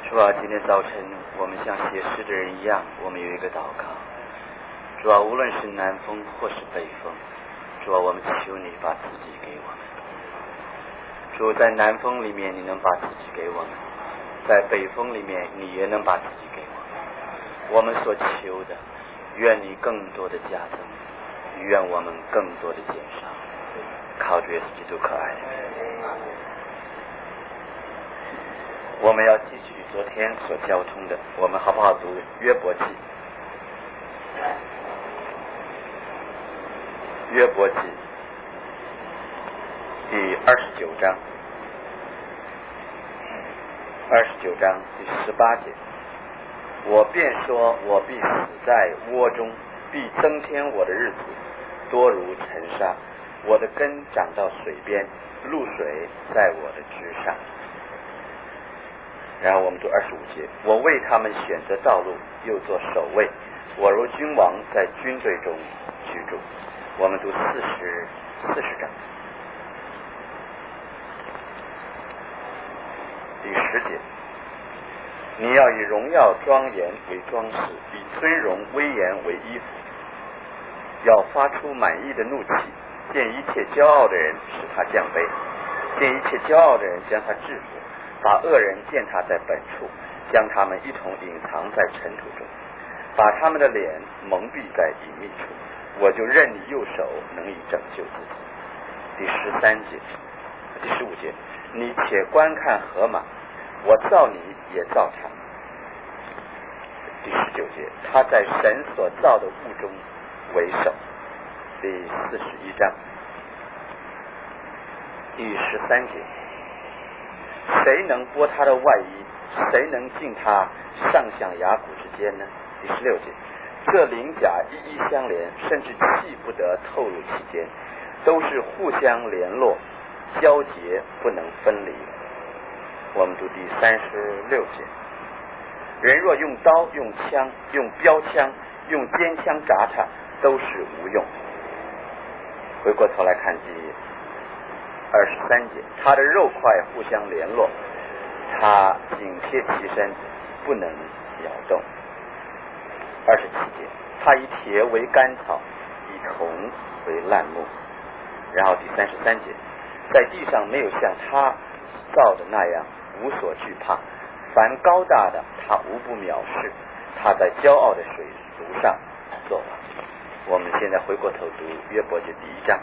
主啊，今天早晨我们像写诗的人一样，我们有一个祷告。主啊，无论是南风或是北风，主啊，我们求你把自己给我们。主，在南风里面你能把自己给我们，在北风里面你也能把自己给我们。我们所求的，愿你更多的加增，愿我们更多的减少，靠着耶稣基督可爱的名。我们要继续昨天所交通的，我们好不好读约伯记？约伯记第29章，29章第18节。我便说，我必死在窝中，必增添我的日子，多如尘沙。我的根长到水边，露水在我的枝上。然后我们读25节，我为他们选择道路，又做守卫，我如君王在军队中居住。我们读40章第10节，你要以荣耀庄严为装饰，以尊荣威严为衣服，要发出满意的怒气，见一切骄傲的人使他降卑，见一切骄傲的人将他制服，把恶人见他在本处，将他们一同隐藏在尘土中，把他们的脸蒙蔽在隐秘处。我就任你右手能以拯救自己。第15节，你且观看河马，我造你也造他。第19节，他在神所造的物中为首。第41章第13节，谁能剥他的外衣？谁能进他上下牙骨之间呢？第16节，这鳞甲一一相连，甚至气不得透入其间，都是互相联络，交结不能分离。我们读第36节，人若用刀、用枪、用标枪、用尖枪铡他，都是无用。回过头来看第23节，他的肉块互相联络，他紧贴其身，不能摇动。27节，他以铁为干草，以铜为烂木。然后第33节，在地上没有像他造的那样无所惧怕，凡高大的他无不藐视，他在骄傲的水族上作王。我们现在回过头读约伯记第1章，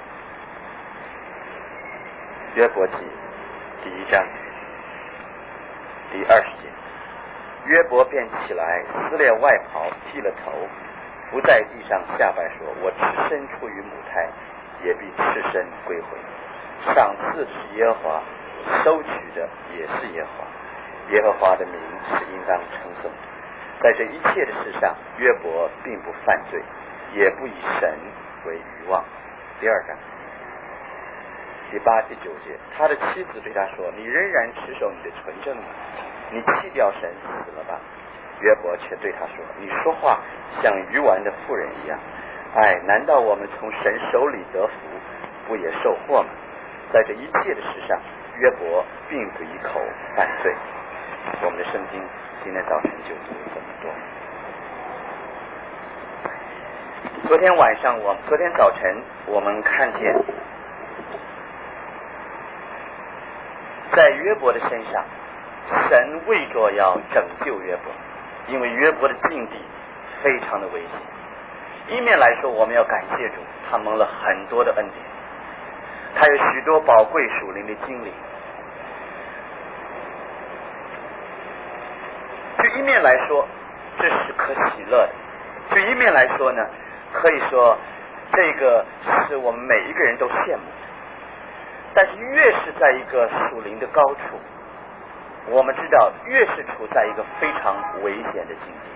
约伯记第1章第20节，约伯便起来，撕裂外袍，剃了头，伏在地上下拜说，我赤身出于母胎，也必赤身归回。赏赐是耶和华，收取的也是耶和华，耶和华的名是应当称颂。在这一切的事上，约伯并不犯罪，也不以神为愚妄。第2章第8、第9节，他的妻子对他说，你仍然持守你的纯正吗？你弃掉神死了吧？约伯却对他说，你说话像愚顽的妇人一样。难道我们从神手里得福，不也受祸吗？在这一切的事上，约伯并不以口犯罪。我们的圣经今天早晨就读这么多。昨天早晨我们看见，在约伯的身上，神为着要拯救约伯，因为约伯的境地非常的危险。一面来说，我们要感谢主，他蒙了很多的恩典，他有许多宝贵属灵的经历。就一面来说，这是可喜乐的；就一面来说呢，可以说这个是我们每一个人都羡慕的。但是越是在一个属灵的高处，我们知道越是处在一个非常危险的境地。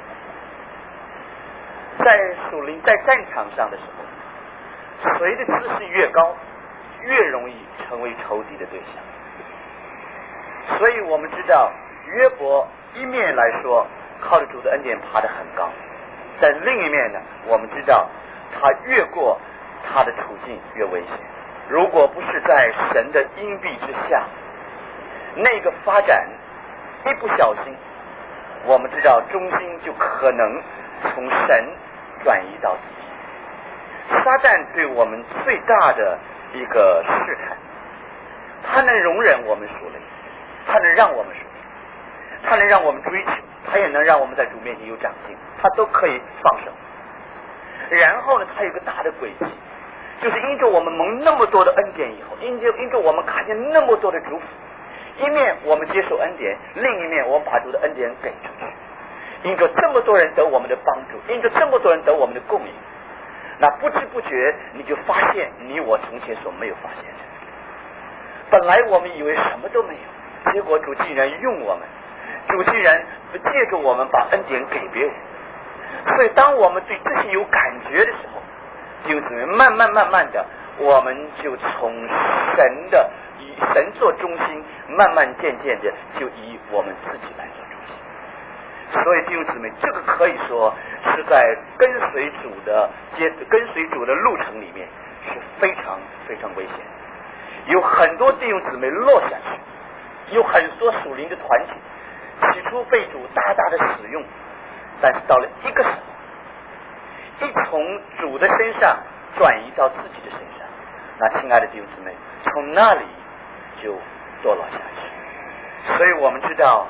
在属灵在战场上的时候，谁的姿势越高，越容易成为仇敌的对象。所以我们知道约伯一面来说靠着主的恩典爬得很高，但另一面呢，我们知道他越过他的处境越危险。如果不是在神的荫庇之下，那个发展一不小心，我们知道中心就可能从神转移到自己。撒旦对我们最大的一个试探，他能容忍我们属灵，他能让我们属灵，他能让我们追求，他也能让我们在主面前有长进，他都可以放手。然后呢，他有一个大的轨迹，就是因着我们蒙那么多的恩典以后，因着我们看见那么多的祝福，一面我们接受恩典，另一面我们把主的恩典给出去，因着这么多人得我们的帮助，因着这么多人得我们的供应，那不知不觉你就发现你我从前所没有发现的。本来我们以为什么都没有，结果主竟然用我们，主竟然借着我们把恩典给别人。所以当我们对这些有感觉的时候，就怎么慢慢的，我们就从神的以神做中心，慢慢渐渐的就以我们自己来做中心。所以弟兄姊妹，这个可以说是在跟随主的路程里面是非常非常危险的。有很多弟兄姊妹落下去，有很多属灵的团体起初被主大大的使用，但是到了一个时候，一从主的身上转移到自己的身上，那亲爱的弟兄姊妹，从那里就堕落下去。所以我们知道，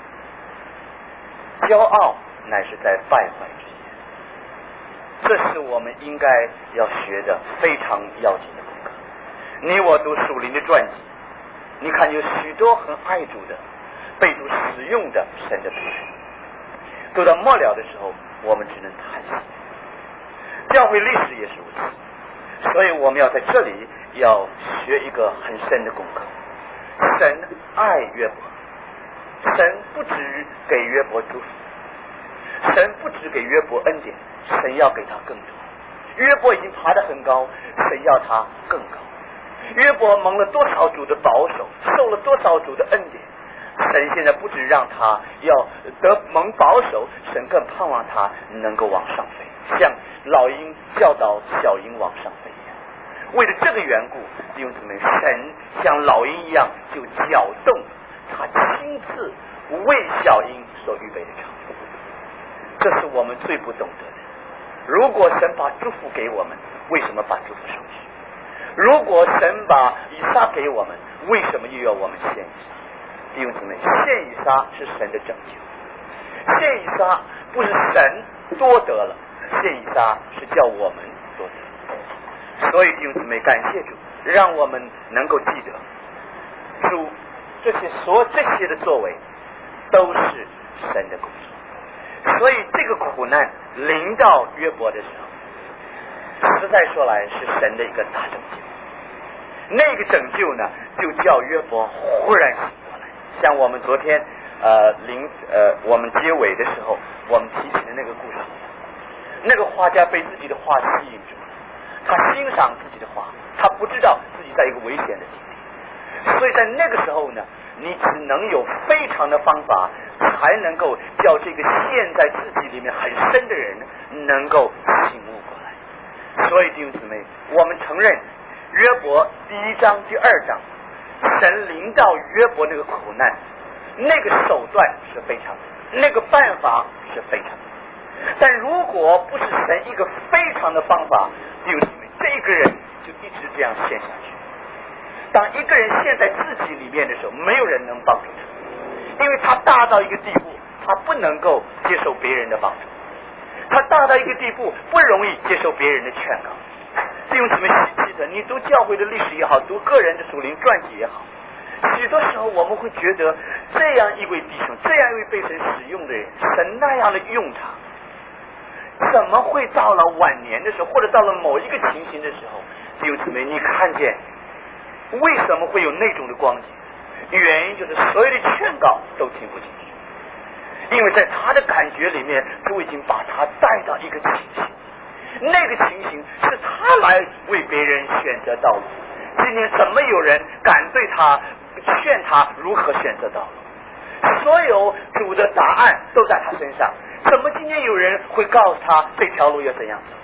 骄傲乃是在败坏之前，这是我们应该要学的非常要紧的功课。你我读属灵的传记，你看有许多很爱主的被主使用的神的仆人，读到末了的时候，我们只能叹息。教会历史也是如此，所以我们要在这里要学一个很深的功课。神爱约伯，神不只给约伯祝福，神不只给约伯恩典，神要给他更多。约伯已经爬得很高，神要他更高。约伯蒙了多少主的保守，受了多少主的恩典，神现在不止让他要得蒙保守，神更盼望他能够往上飞，像老鹰教导小鹰往上飞一样。为了这个缘故，弟兄姊妹，神像老鹰一样就搅动他亲自为小鹰所预备的场，这是我们最不懂得的。如果神把祝福给我们，为什么把祝福收去？如果神把以撒给我们，为什么又要我们献以撒？弟兄姊妹，献以撒是神的拯救，献以撒不是神多得了，献以撒是叫我们多得。所以弟兄姊妹，感谢主，让我们能够记得主这些的作为都是神的工作。所以这个苦难临到约伯的时候，实在说来是神的一个大拯救。那个拯救呢，就叫约伯忽然醒过来。像我们昨天我们结尾的时候，我们提起的那个故事，那个画家被自己的画吸引住了，他欣赏自己的画，他不知道自己在一个危险的境地，所以在那个时候呢，你只能有非常的方法，才能够叫这个陷在自己里面很深的人能够醒悟过来。所以弟兄姊妹，我们承认约伯第1章第2章，神临到约伯那个苦难，那个手段是非常的，那个办法是非常的。但如果不是神一个非常的方法，弟兄姊妹，这个人就一直这样陷下去。当一个人陷在自己里面的时候，没有人能帮助他，因为他大到一个地步，他不能够接受别人的帮助，他大到一个地步，不容易接受别人的劝告。弟兄姊妹，记得你读教会的历史也好，读个人的属灵传记也好，许多时候我们会觉得这样一位弟兄，这样一位被神使用的人，神那样的用他，怎么会到了晚年的时候，或者到了某一个情形的时候，弟兄姊妹，你看见为什么会有那种的光景？原因就是所有的劝告都听不进去，因为在他的感觉里面，主已经把他带到一个情形，那个情形是他来为别人选择道路。今天怎么有人敢对他劝他如何选择道路？所有主的答案都在他身上，怎么今天有人会告诉他这条路要怎样走？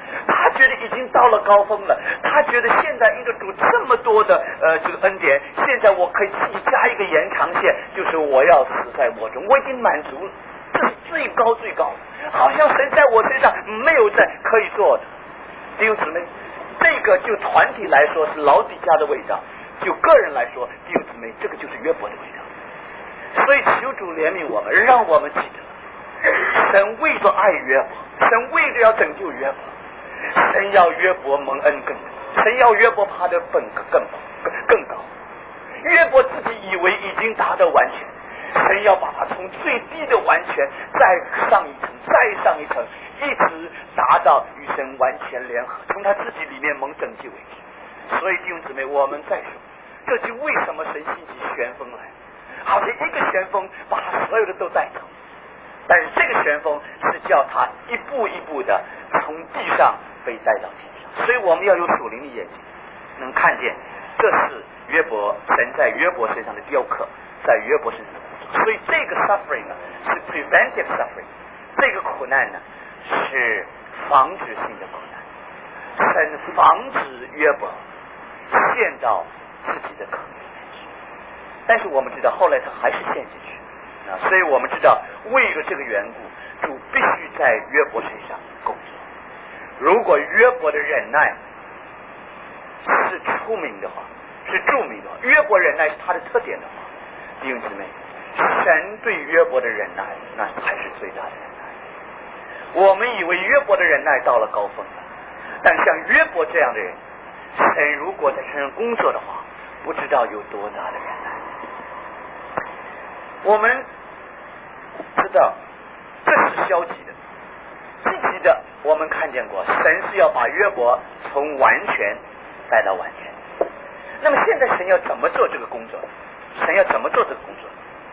他觉得已经到了高峰了，他觉得现在因着主这么多的这个恩典，现在我可以自己加一个延长线，就是我要死在我中，我已经满足了，这是最高最高的，好像神在我身上没有在可以做的。弟兄姊妹，这个就团体来说是老底家的味道，就个人来说，弟兄姊妹，这个就是约伯的味道。所以求主怜悯我们，让我们记得神为着爱约伯，神为着要拯救约伯，神要约伯蒙恩更多，神要约伯爬得更高。约伯自己以为已经达到完全，神要把他从最低的完全再上一层，再上一层，一直达到与神完全联合，从他自己里面蒙拯救为止。所以弟兄姊妹，我们再说，这就为什么神兴起旋风来，好像一个旋风把他所有的都带走，但是这个旋风是叫他一步一步的从地上被带到天上。所以我们要有属灵的眼睛，能看见这是约伯，神在约伯身上的雕刻，在约伯身上的工作。所以这个 suffering 呢是 preventive suffering， 这个苦难呢是防止性的苦难，神防止约伯陷到自己的坑里面去。但是我们知道后来他还是陷进去啊，所以我们知道为了这个缘故，主必须在约伯身上工作。如果约伯的忍耐是出名的话，是著名的话，约伯忍耐是他的特点的话，弟兄姊妹，神对约伯的忍耐那才是最大的忍耐。我们以为约伯的忍耐到了高峰了，但像约伯这样的人，神如果在身上工作的话，不知道有多大的忍耐。我们知道这是消极的，积极的我们看见过，神是要把约伯从完全带到完全。那么现在神要怎么做这个工作？神要怎么做这个工作？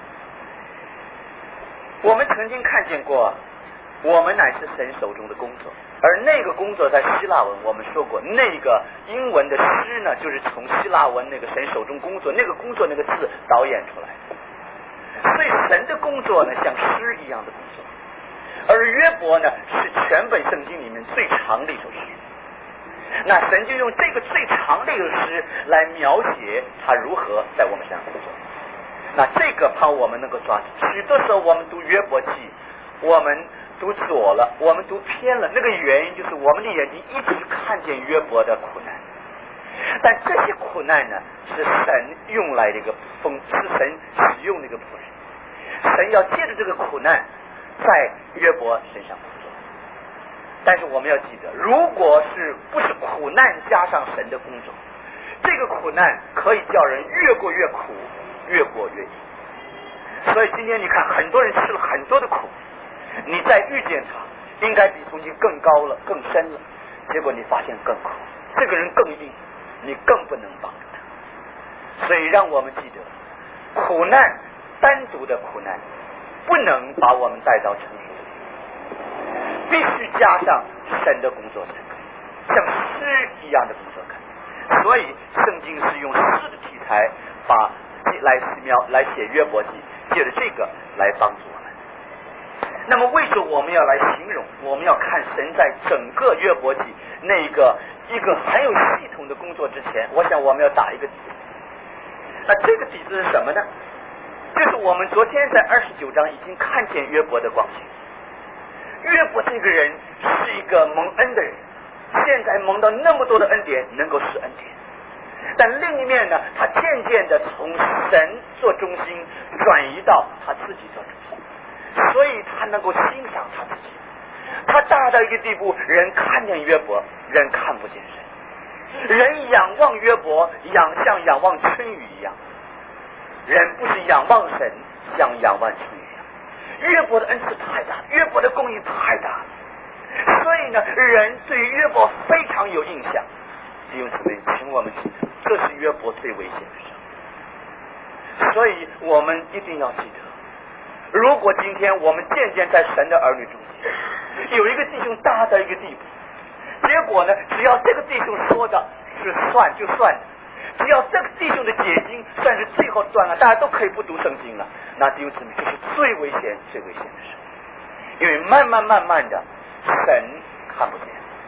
我们曾经看见过，我们乃是神手中的工作，而那个工作在希腊文我们说过，那个英文的诗呢，就是从希腊文那个神手中工作，那个工作那个字导演出来的。所以神的工作呢，像诗一样的工作，而约伯呢，是全本圣经里面最长的一首诗。那神就用这个最长的一个诗来描写他如何在我们身上工作。那这个怕我们能够抓住。许多时候我们读约伯记，我们读错了，我们读偏了，那个原因就是我们的眼睛一直看见约伯的苦难，但这些苦难呢，是神用来的一个是神使用的一个仆人，神要借着这个苦难在约伯身上工作。但是我们要记得，如果是不是苦难加上神的工作，这个苦难可以叫人越过越苦，越过越硬。所以今天你看，很多人吃了很多的苦，你再遇见他，应该比从前更高了，更深了，结果你发现更苦，这个人更硬，你更不能帮助他。所以让我们记得，苦难单独的苦难不能把我们带到成熟的，必须加上神的工作才可以，像诗一样的工作可以。所以圣经是用诗的题材来写约伯记，借着这个来帮助我们。那么为什么我们要来形容，我们要看神在整个约伯记那个一个很有系统的工作之前，我想我们要打一个底子。那这个底子是什么呢？就是我们昨天在29章已经看见约伯的光景。约伯这个人是一个蒙恩的人，现在蒙到那么多的恩典，能够施恩典。但另一面呢，他渐渐的从神做中心转移到他自己做中心，所以他能够欣赏他自己。他大到一个地步，人看见约伯，人看不见神。人仰望约伯，像仰望春雨一样，人不是仰望神，像仰望春雨一样。约伯的恩赐太大，约伯的公义太大了，所以呢，人对约伯非常有印象。弟兄姊妹，请我们记得，这是约伯最危险的事。所以我们一定要记得，如果今天我们渐渐在神的儿女中间，有一个弟兄大到一个地步，结果呢，只要这个弟兄说的是算就算了，只要这个弟兄的解经算是最后断了，大家都可以不读圣经了，那弟兄姊妹，这是最危险的事。因为慢慢的，神看不见，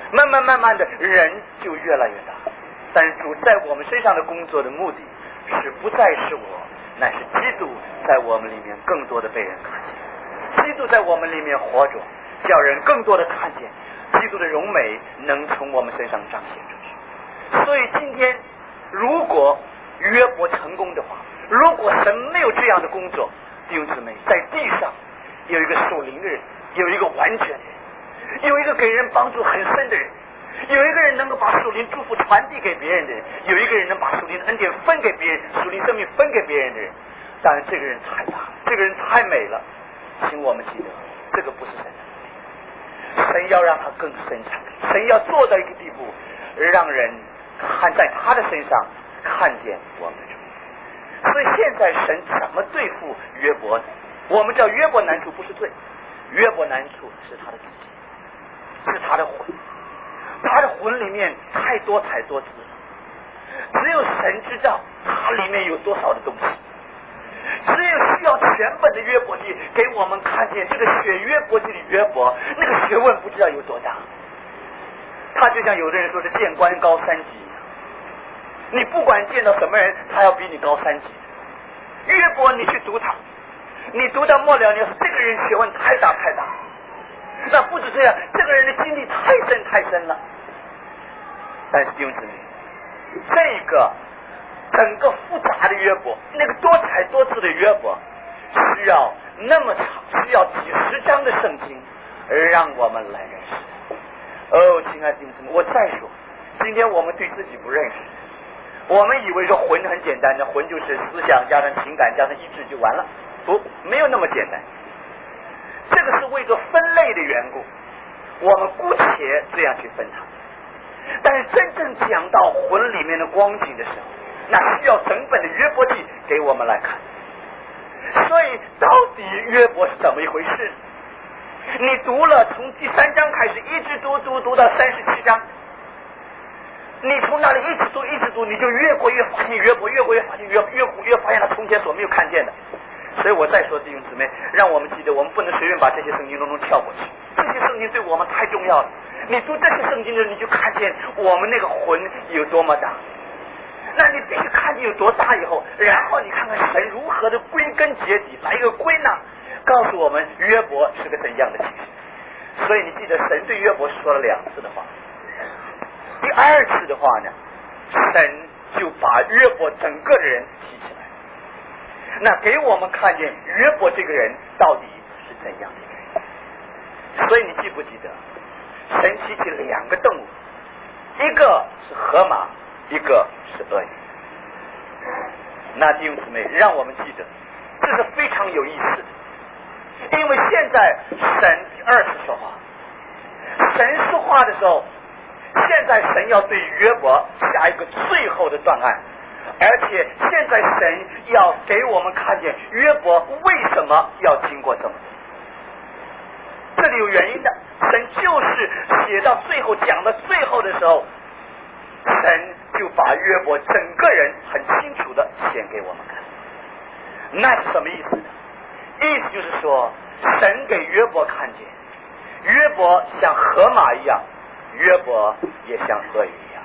慢慢的人就越来越大。但是主在我们身上的工作的目的是不再是我，乃是基督在我们里面更多的被人看见，基督在我们里面活着，叫人更多的看见基督的荣美能从我们身上彰显出去。所以今天如果约伯成功的话，如果神没有这样的工作，弟兄姊妹，在地上有一个属灵的人，有一个完全的人，有一个给人帮助很深的人，有一个人能够把属灵祝福传递给别人的人，有一个人能把属灵的恩典分给别人，属灵生命分给别人的人。当然这个人太大了，这个人太美了，请我们记得这个不是神的，神要让他更深长，神要做到一个地步，让人看在他的身上看见我们的主。所以现在神怎么对付约伯呢？我们知道约伯难处不是罪，约伯难处是他的自己，是他的魂，他的魂里面太多字了，只有神知道他里面有多少的东西，只有需要全本的约伯记给我们看见这个写约伯记的约伯那个学问不知道有多大。他就像有的人说是见官高3级，你不管见到什么人，他要比你高3级。约伯你去读他，你读到末了，你说这个人学问太大，那不止这样，这个人的经历太深了。但是弟兄姊妹，这个整个复杂的约伯，那个多彩多姿的约伯，需要那么长，需要几10章的圣经让我们来认识。哦，亲爱的弟兄姊妹，我再说，今天我们对自己不认识，我们以为说魂很简单的，魂就是思想加上情感加上意志就完了，不，没有那么简单。这个是为着分类的缘故，我们姑且这样去分它。但是真正讲到魂里面的光景的时候，那需要整本的约伯记给我们来看。所以到底约伯是怎么一回事？你读了从第3章开始一直读到37章，你从那里一直读，你就越发现约伯，越发现他从前所没有看见的。所以我再说弟兄姊妹，让我们记得我们不能随便把这些圣经中跳过去，这些圣经对我们太重要了。你读这些圣经的时候，你就看见我们那个魂有多么大。那你必须看见有多大以后，然后你看看神如何的归根结底来一个归纳，告诉我们约伯是个怎样的情形。所以你记得神对约伯说了2次的话，第2次的话呢，神就把约伯整个的人提起来，那给我们看见约伯这个人到底是怎样的一个人。所以你记不记得神提起2个动物，一个是河马，一个是鳄鱼。那弟兄姊妹，让我们记得这是非常有意思的，因为现在神第2次说话，神说话的时候，现在神要对约伯下一个最后的断案，而且现在神要给我们看见约伯为什么要经过这么多，这里有原因的。神就是写到最后讲到最后的时候，神就把约伯整个人很清楚的显给我们看。那是什么意思呢？意思就是说，神给约伯看见约伯像河马一样，约伯也像鳄鱼一样。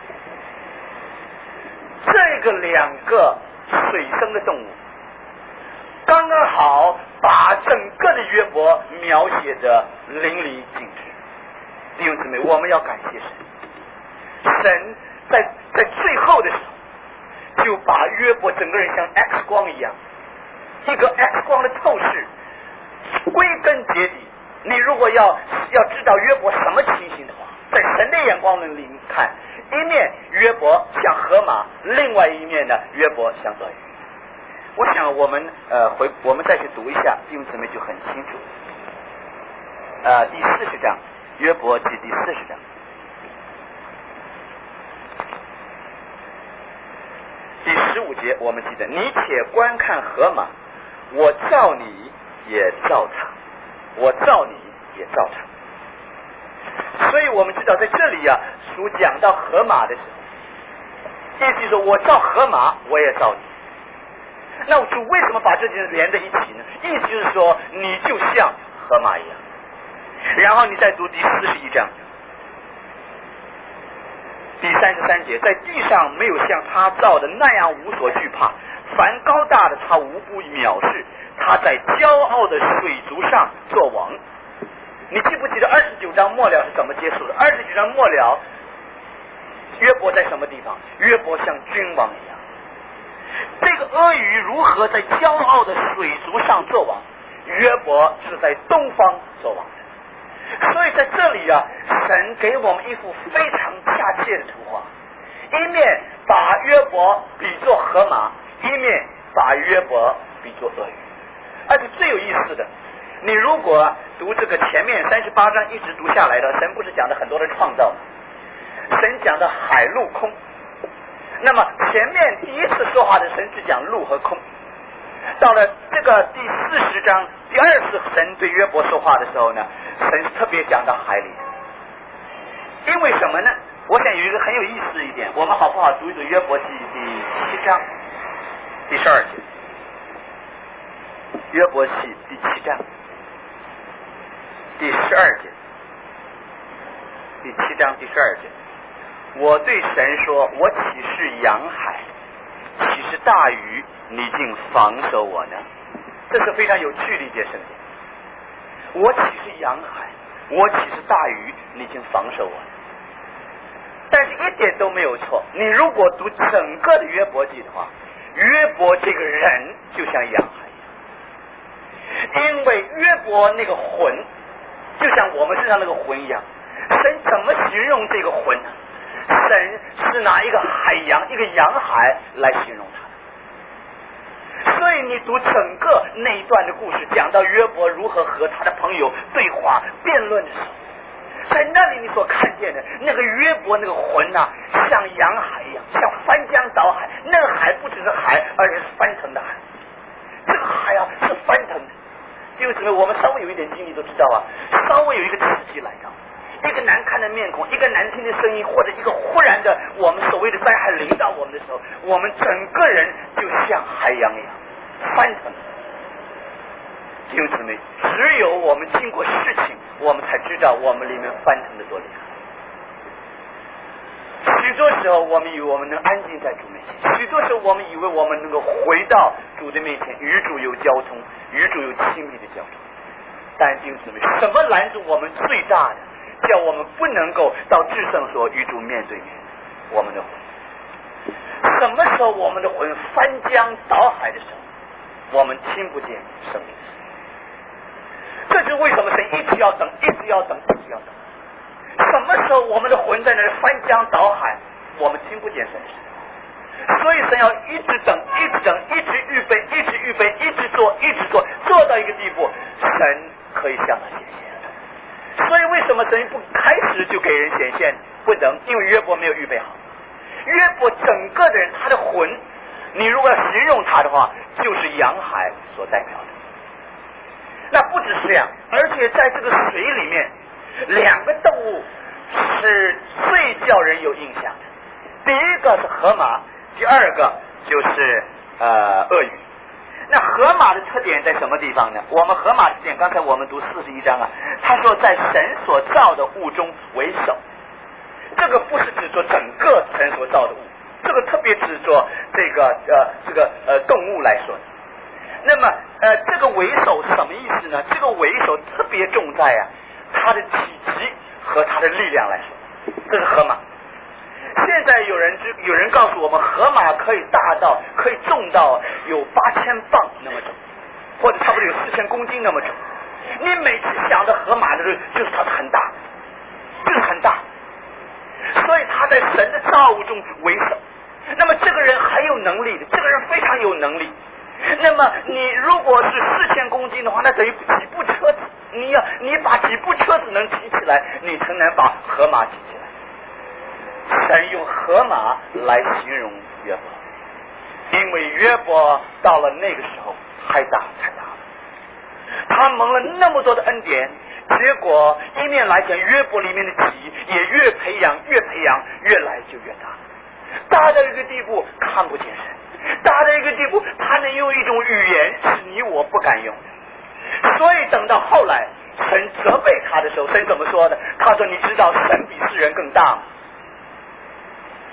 这个2个水生的动物刚刚好把整个的约伯描写的淋漓尽致。弟兄姊妹，我们要感谢神，神在最后的时候就把约伯整个人像 X 光一样，一个 X 光的透视，归根结底。你如果要知道约伯什么情形的话，在神的眼光里看，一面约伯像河马，另外一面呢，约伯像鳄鱼。我想我们再去读一下，弟兄姊妹就很清楚。第40章，约伯记第40章。第15节，我们记得，你且观看河马，我造你也造它，我造你也造它。所以我们知道在这里啊，主讲到河马的时候，意思说我造河马，我也造你。那主为什么把这件事连在一起呢？意思就是说，你就像河马一样。然后你再读第41章， 第33节，在地上没有像他造的那样无所惧怕，凡高大的他无不藐视，他在骄傲的水族上作王。你记不记得29章末了是怎么结束的？29章末了，约伯在什么地方？约伯像君王一样。这个阿谀如何在骄傲的水族上作王？约伯是在东方作王的。所以在这里啊，神给我们一幅非常恰切的图画，一面把约伯比作河马，一面把约伯比作鳄鱼。而且最有意思的，你如果读这个前面38章一直读下来的，神不是讲的很多的创造吗？神讲的海陆空，那么前面第一次说话的神只讲陆和空，到了这个第40章第二次神对约伯说话的时候呢，神特别讲到海里。因为什么呢？我想有一个很有意思的一点，我们好不好读一读约伯记第7章第12节？约伯记第7章第12节，第7章第12节，我对神说，我岂是洋海，岂是大鱼，你竟防守我呢？这是非常有趣的一节圣经。我岂是洋海，我岂是大鱼，你竟防守我呢？但是一点都没有错。你如果读整个的约伯记的话，约伯这个人就像洋海一样，因为约伯那个魂就像我们身上那个魂一样。神怎么形容这个魂呢？神是拿一个海洋，一个洋海来形容它。所以你读整个那一段的故事，讲到约伯如何和他的朋友对话辩论的时候，在那里你所看见的那个约伯那个魂啊，像洋海一样，像翻江倒海。那个海不只是海，而是翻腾的海。这个海啊是翻腾的。因为什么？我们稍微有一点经历都知道啊，稍微有一个刺激来到，一个难看的面孔，一个难听的声音，或者一个忽然的我们所谓的灾害临到我们的时候，我们整个人就像海洋一样翻腾。弟兄姊妹，只有我们经过事情，我们才知道我们里面翻腾的多厉害。许多时候我们以为我们能安静在主面前，许多时候我们以为我们能够回到主的面前，与主有交通，与主有亲密的交通。但弟兄姊妹，什么拦住我们最大的，叫我们不能够到至圣所与主面对面？我们的魂。什么时候我们的魂翻江倒海的时候，我们听不见生命的声音。这就是为什么神一直要等，一直要等，一直要等。什么时候我们的魂在那里翻江倒海，我们听不见神声。所以神要一直等，一直等，一直预备，一直预备，一直做，一直做，做到一个地步，神可以向他显现。所以为什么神不开始就给人显现？不能，因为约伯没有预备好。约伯整个的人，他的魂，你如果要形容他的话，就是洋海所代表的。那不只是这样，而且在这个水里面，两个动物是最叫人有印象的。第一个是河马，第二个就是鳄鱼。那河马的特点在什么地方呢？我们河马的特点，刚才我们读41章啊，他说在神所造的物中为首。这个不是指说整个神所造的物，这个特别指说这个动物来说的。那么这个为首是什么意思呢？这个为首特别重在啊它的体积和它的力量来说，这是河马。现在有人告诉我们，河马可以大到可以重到有8000磅那么重，或者差不多有4000公斤那么重。你每次想到河马的时候，就是它很大，就是很大。所以他在神的造物中为首。那么这个人很有能力的，这个人非常有能力。那么你如果是4000公斤的话，那等于几部车子。你把几部车子能提起来，你才能把河马提起来。神用河马来形容约伯，因为约伯到了那个时候太大了，他蒙了那么多的恩典，结果一面来讲，约伯里面的己也越培养，越来就越大，大到一个地步看不见神，大到一个地步他能用一种语言是你我不敢用的。所以等到后来神责备他的时候，神怎么说的？他说你知道神比世人更大吗？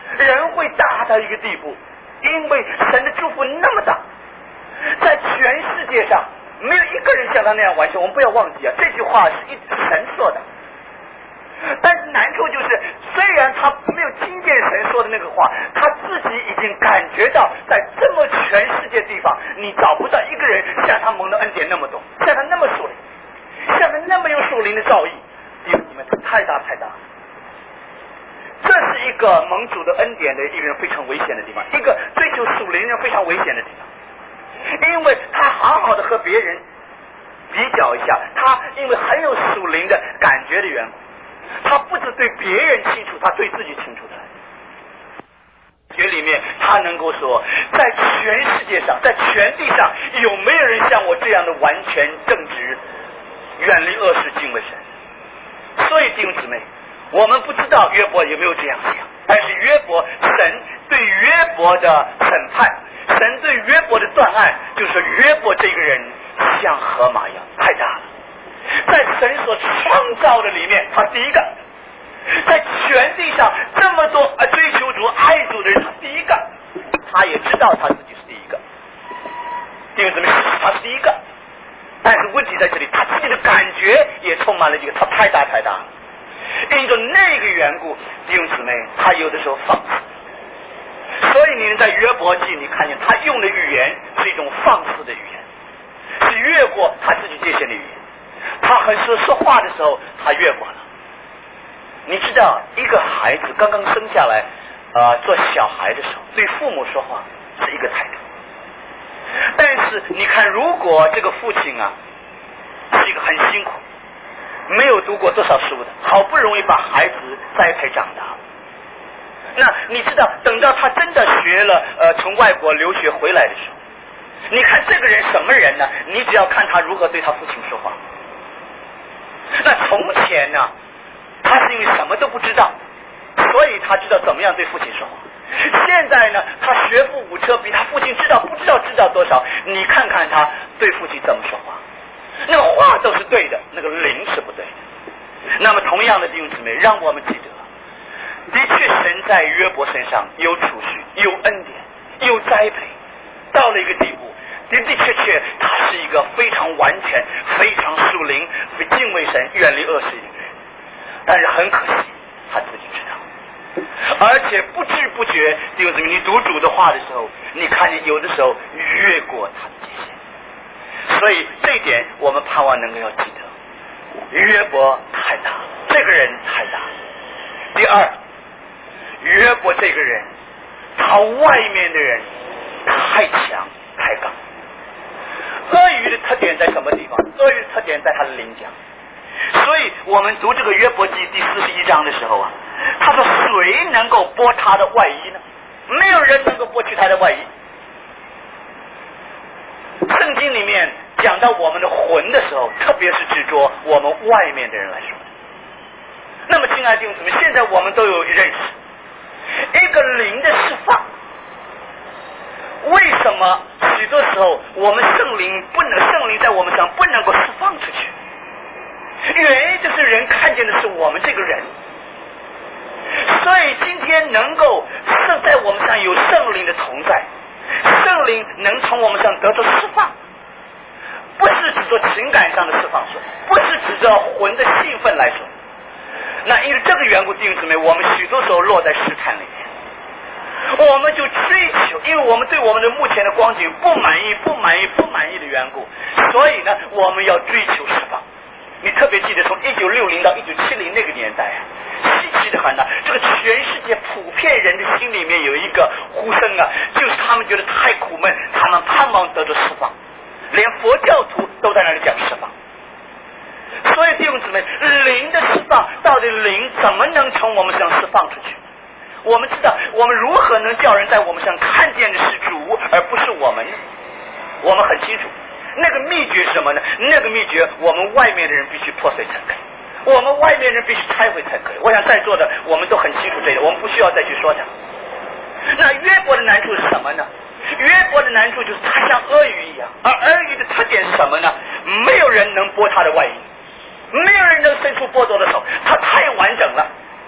人会大到一个地步，因为神的祝福那么大，在全世界上没有一个人像他那样完全。我们不要忘记啊，这句话是神说的。但是难处就是，虽然他没有听见神说的那个话，他自己已经感觉到，在这么全世界地方，你找不到一个人像他蒙的恩典那么多，像他那么属灵，像他那么有属灵的造诣。弟兄姊妹，他太大太大。这是一个蒙主的恩典的一个人非常危险的地方，一个追求属灵人非常危险的地方，因为他好好的和别人比较一下，他因为很有属灵的感觉的缘故。他不止对别人清楚，他对自己清楚的。学里面，他能够说，在全世界上，在全地上，有没有人像我这样的完全正直，远离恶事，敬畏神？所以弟兄姊妹，我们不知道约伯有没有这样想，但是约伯，神对约伯的审判，神对约伯的断案，就是约伯这个人像河马一样，太大了。在神所创造的里面，他第一个；在全地上这么多追求主、爱主的人，他第一个。他也知道他自己是第一个，弟兄姊妹，他是第一个。但是问题在这里，他自己的感觉也充满了这个，他太大太大了。因着那个缘故，弟兄姊妹，他有的时候放肆。所以你们在约伯记，你看见他用的语言是一种放肆的语言，是越过他自己界限的语言。他很说话的时候，他越过了。你知道，一个孩子刚刚生下来，做小孩的时候，对父母说话是一个态度。但是你看，如果这个父亲啊，是一个很辛苦，没有读过多少书的，好不容易把孩子栽培长大，那你知道，等到他真的学了，从外国留学回来的时候，你看这个人什么人呢？你只要看他如何对他父亲说话。那从前呢，他是因为什么都不知道，所以他知道怎么样对父亲说话。现在呢，他学富五车，比他父亲知道多少。你看看他对父亲怎么说话，那个话都是对的，那个灵是不对的。那么同样的弟兄姊妹，让我们记得，的确神在约伯身上有储蓄，有恩典，有栽培，到了一个地步，的确他是一个非常完全、非常属灵、敬畏神、远离恶事的人。但是很可惜，他自己知道，而且不知不觉，弟兄姊妹，你读主的话的时候，你看见有的时候越过他的界限。所以这一点我们盼望能够要记得，约伯太大，这个人太大。第二，约伯这个人，他外面的人太强太刚。鳄鱼的特点在什么地方？鳄鱼的特点在他的鳞甲。所以我们读这个约伯记第41章的时候啊，他说谁能够剥他的外衣呢？没有人能够剥去他的外衣。圣经里面讲到我们的魂的时候，特别是指着我们外面的人来说。那么亲爱的弟兄姊妹，现在我们都有认识一个灵的释放。为什么许多时候我们圣灵在我们身上不能够释放出去？原因就是人看见的是我们这个人，所以今天能够是在我们上有圣灵的同在，圣灵能从我们上得到释放，不是指着情感上的释放说，不是指着魂的兴奋来说。那因为这个缘故，弟兄姊妹，我们许多时候落在试探里面，我们就追求，因为我们对我们的目前的光景不满意的缘故，所以呢，我们要追求释放。你特别记得从1960到1970那个年代啊，稀奇的很啊，这个全世界普遍人的心里面有一个呼声啊，就是他们觉得太苦闷，他们盼望得到释放，连佛教徒都在那里讲释放。所以弟兄姊妹，灵的释放，到底灵怎么能从我们身上释放出去？我们知道，我们如何能叫人在我们身上看见的是主，而不是我们呢？我们很清楚。那个秘诀是什么呢？那个秘诀，我们外面的人必须破碎才可以，我们外面人必须拆毁才可以。我想在座的我们都很清楚这一点，我们不需要再去说它。那约伯的难处是什么呢？约伯的难处就是他像鳄鱼一样，而鳄鱼的特点是什么呢？没有人能剥他的外衣，没有人能伸出剥夺的手，他太完整了。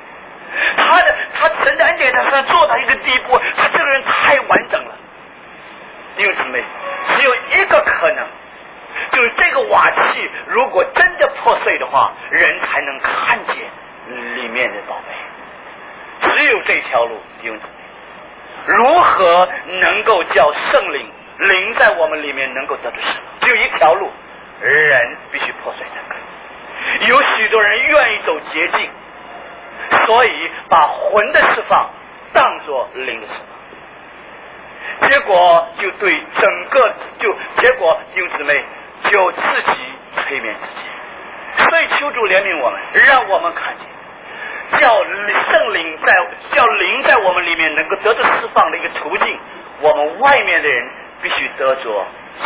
他神的恩典在身上做到一个地步，他这个人太完整了。弟兄姊妹，只有一个可能，就是这个瓦器如果真的破碎的话，人才能看见里面的宝贝。只有这条路，弟兄姊妹，如何能够叫圣灵灵在我们里面能够得到释放？只有一条路，人必须破碎才可以。有许多人愿意走捷径，所以把魂的释放当作灵的释放，结果就对整个结果弟兄姊妹就自己催眠自己。所以求主怜悯我们，让我们看见叫圣灵叫灵在我们里面能够得到释放的一个途径，我们外面的人必须得着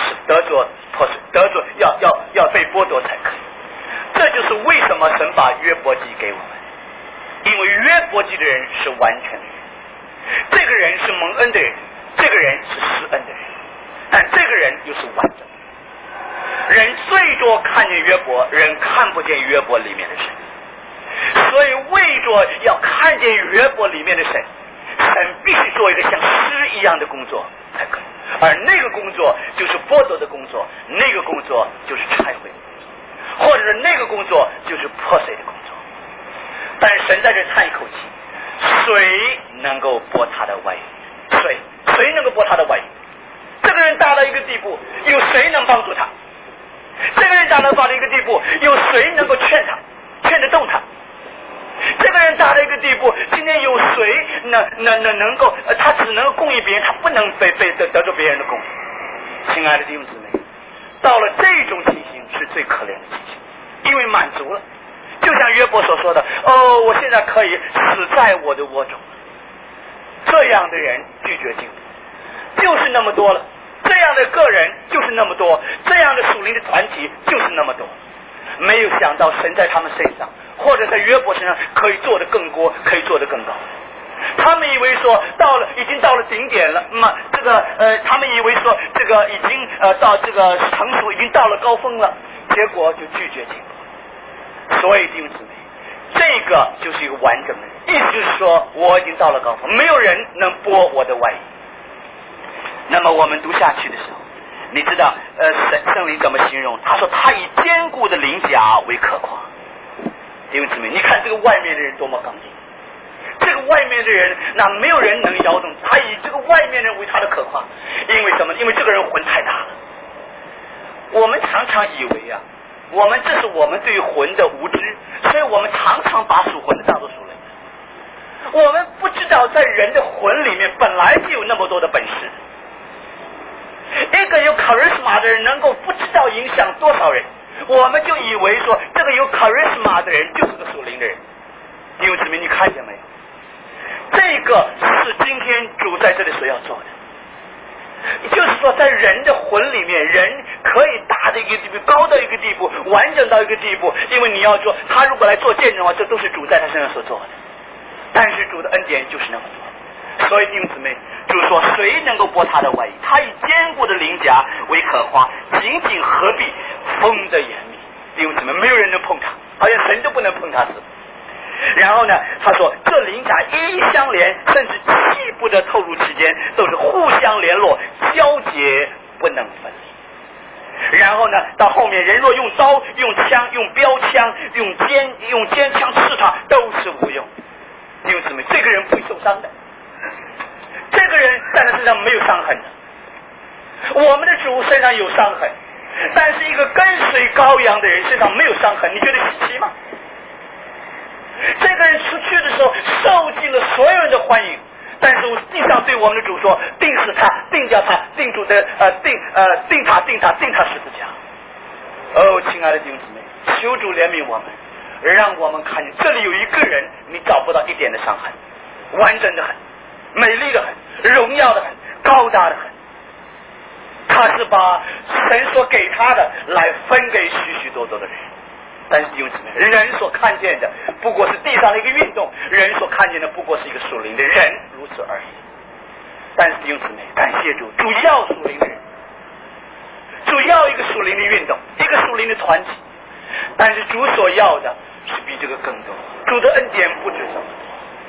要被剥夺才可以。这就是为什么神把约伯记给我们，因为约伯记的人是完全的人，这个人是蒙恩的人，这个人是施恩的人，但这个人又是完整的人。最多看见约伯，人看不见约伯里面的神，所以为着要看见约伯里面的神，神必须做一个像诗一样的工作才可以，而那个工作就是剥夺的工作，那个工作就是拆毁的工作，或者是那个工作就是破碎的工作。但是神在这叹一口气，谁能够拨他的外衣？谁能够拨他的外衣？这个人大到一个地步，有谁能帮助他？这个人大到一个地步，有谁能够劝得动他？这个人大到一个地步，今天有谁能够他只能够供应别人，他不能得着别人的供应。亲爱的弟兄姊妹，到了这种情形是最可怜的情形，因为满足了，就像约伯所说的，我现在可以死在我的窝中。这样的人拒绝进步就是那么多了，这样的个人就是那么多，这样的属灵的团体就是那么多，没有想到神在他们身上或者在约伯身上可以做得更多，可以做得更高。他们以为说已经到了顶点了，他们以为说这个已经到这个成熟，已经到了高峰了，结果就拒绝进步。所以弟兄姊妹，这个就是一个完整的人，意思就是说我已经到了高峰，没有人能剥我的外衣。那么我们读下去的时候，你知道圣灵怎么形容？他说他以坚固的鳞甲为可夸。弟兄姊妹，你看这个外面的人多么刚硬，这个外面的人那没有人能摇动他，以这个外面人为他的可夸。因为什么？因为这个人魂太大了。我们常常以为这是我们对魂的无知，所以我们常常把属魂的当作属灵的。我们不知道在人的魂里面本来就有那么多的本事。一个有 charisma 的人能够不知道影响多少人，我们就以为说这个有 charisma 的人就是个属灵的人。弟兄姊妹，你看见没有？这个是今天主在这里所要做的，就是说在人的魂里面，人可以大的一个地步，高到一个地步，完整到一个地步。因为你要说他如果来做见证的话，这都是主在他身上所做的，但是主的恩典就是那么多。所以弟兄姊妹，就是说谁能够剥他的外衣？他以坚固的鳞甲为可夸，紧紧合璧，封得严密。弟兄姊妹，没有人能碰他，好像神都不能碰他似的。然后呢，他说这鳞甲一一相连，甚至气不得透入其间，都是互相联络，交结不能分离。然后呢，到后面人若用刀、用枪、用标枪、用尖枪刺他，都是无用。弟兄姊妹，这个人不会受伤的，这个人在他身上没有伤痕的。我们的主身上有伤痕，但是一个跟随羔羊的人身上没有伤痕，你觉得稀奇吗？这个人出去的时候受尽了所有人的欢迎，但是地上对我们的主说，定死他，定叫他，定主的定他十字架。亲爱的弟兄姊妹，求主怜悯我们，让我们看见这里有一个人你找不到一点的伤痕，完整的很，美丽的很，荣耀的很，高大的很。他是把神所给他的来分给许许多多的人。但是弟兄姊妹，人所看见的不过是地上的一个运动，人所看见的不过是一个属灵的人，如此而已。但是弟兄姊妹，感谢主，主要属灵的人，主要一个属灵的运动，一个属灵的团体。但是主所要的是比这个更多，主的恩典不止这么多。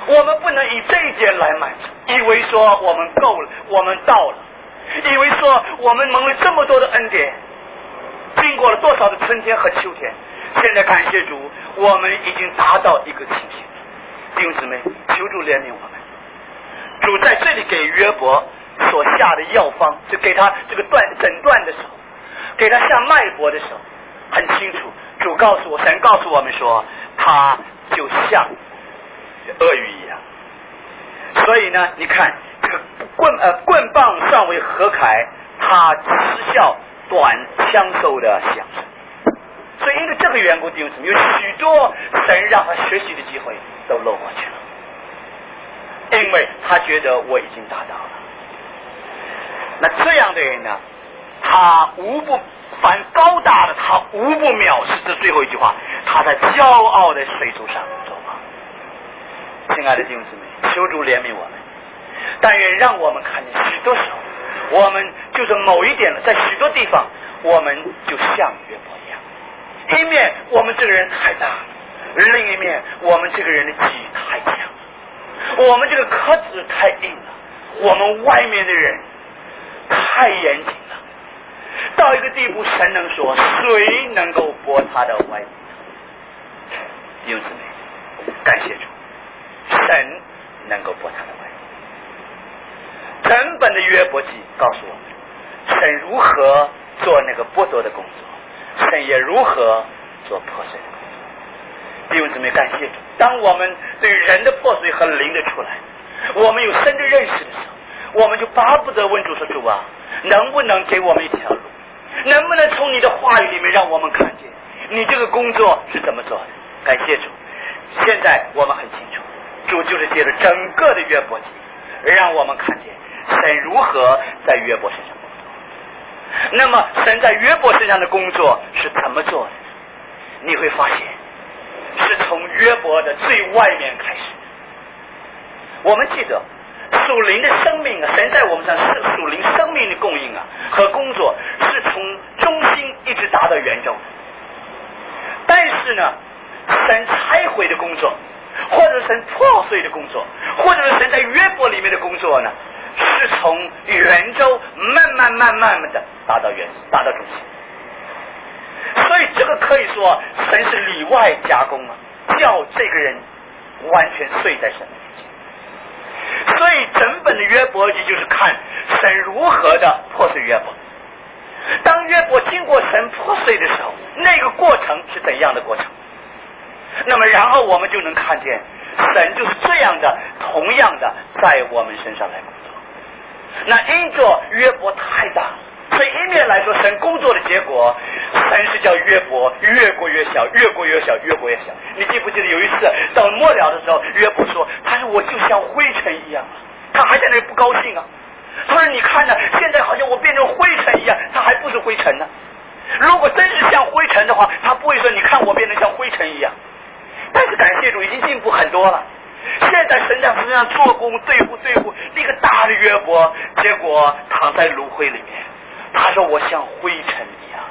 我们不能以这一点来满足，以为说我们够了，我们到了，以为说我们蒙了这么多的恩典，经过了多少的春天和秋天，现在感谢主，我们已经达到一个情形。弟兄姊妹，求主怜悯我们。主在这里给约伯所下的药方，就给他这个诊断的时候，给他下脉搏的时候，很清楚，主告诉我，神告诉我们说，他就像鳄鱼一样。所以呢，你看这个棍棒尚未合开，他嗤笑短枪收的响声。所以因为这个缘故，弟兄姊妹，有许多神让他学习的机会都漏过去了，因为他觉得我已经达到了。那这样的人呢，他凡高大的他无不藐视。这最后一句话，他在骄傲的水柱上走吧。亲爱的弟兄姊妹，求主怜悯我们，但愿让我们看见许多时候，我们就是某一点，在许多地方，我们就像约伯一样，一面我们这个人太大了，另一面我们这个人的记忆太强了，我们这个壳子太硬了，我们外面的人太严谨了，到一个地步，神能说谁能够驳他的外衣？弟兄姊妹，感谢主，神能够驳他的外衣。整本的约伯记告诉我们，神如何做那个剥夺的工作，神也如何做破碎的工作。弟兄姊妹，感谢主，当我们对人的破碎和灵的出来，我们有深的认识的时候，我们就巴不得问主说，主啊，能不能给我们一条路，能不能从你的话语里面让我们看见你这个工作是怎么做的。感谢主，现在我们很清楚，主就是借着整个的约伯记，让我们看见神如何在约伯身上工作。那么神在约伯身上的工作是怎么做的？你会发现是从约伯的最外面开始。我们记得属灵的生命啊，神在我们上是属灵生命的供应啊和工作，是从中心一直达到圆周。但是呢，神拆毁的工作，或者是神破碎的工作，或者是神在约伯里面的工作呢，是从圆周慢慢的达到中心。所以这个可以说神是里外加工啊，叫这个人完全碎在神面前。所以整本的约伯记就是看神如何的破碎约伯。当约伯经过神破碎的时候，那个过程是怎样的过程？那么然后我们就能看见神就是这样的，同样的在我们身上来工作。那因着约伯太大，所以一面来说神工作的结果，神是叫约伯越过越小，越过越小，越过越小。你记不记得有一次到末了的时候，约伯说，他说我就像灰尘一样，他还在那里不高兴啊。他说你看呢，现在好像我变成灰尘一样，他还不是灰尘呢。如果真是像灰尘的话，他不会说你看我变成像灰尘一样。但是感谢主，已经进步很多了。现在神在身上做工，对付那个大的约伯，结果躺在炉灰里面。他说我像灰尘一样，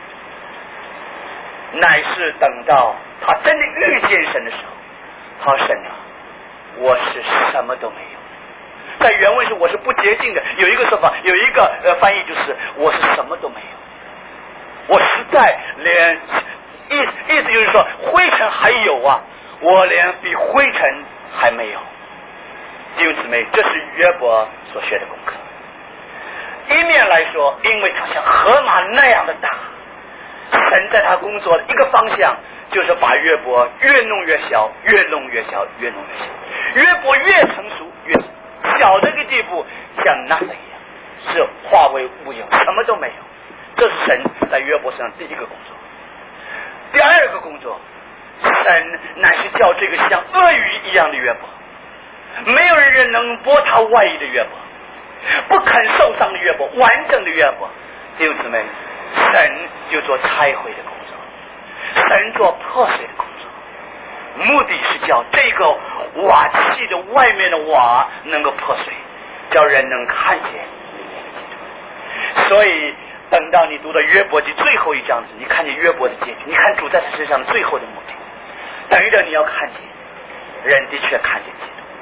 乃是等到他真的遇见神的时候，他说神啊，我是什么都没有。在原文是我是不洁净的，有一个说法，有一个翻译就是我是什么都没有，我实在连意思就是说灰尘还有啊，我连比灰尘还没有。弟兄姊妹，这是约伯所学的功课。一面来说，因为他像河马那样的大，神在他工作的一个方向就是把约伯越弄越小，越弄越小，越弄越小。约伯越成熟越小的一个地步，像 nothing 一样，是化为乌有，什么都没有。这是神在约伯身上第一个工作。第二个工作，神乃是叫这个像鳄鱼一样的约伯，没有人能剥他外衣的约伯，不肯受伤的约伯，完整的约伯。弟兄姊妹，神就做拆毁的工作，神做破碎的工作，目的是叫这个瓦器的外面的瓦能够破碎，叫人能看见里面的基督。所以等到你读到约伯记最后一章子，你看见约伯的结局，你看主在他身上的最后的目的，等于着你要看见人的确看见基督。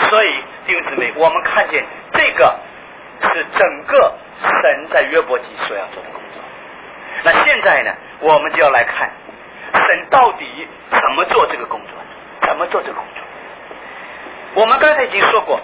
所以弟兄姊妹，我们看见这个是整个神在约伯记所要做的工作。那现在呢，我们就要来看神到底怎么做这个工作，怎么做这个工作。我们刚才已经说过，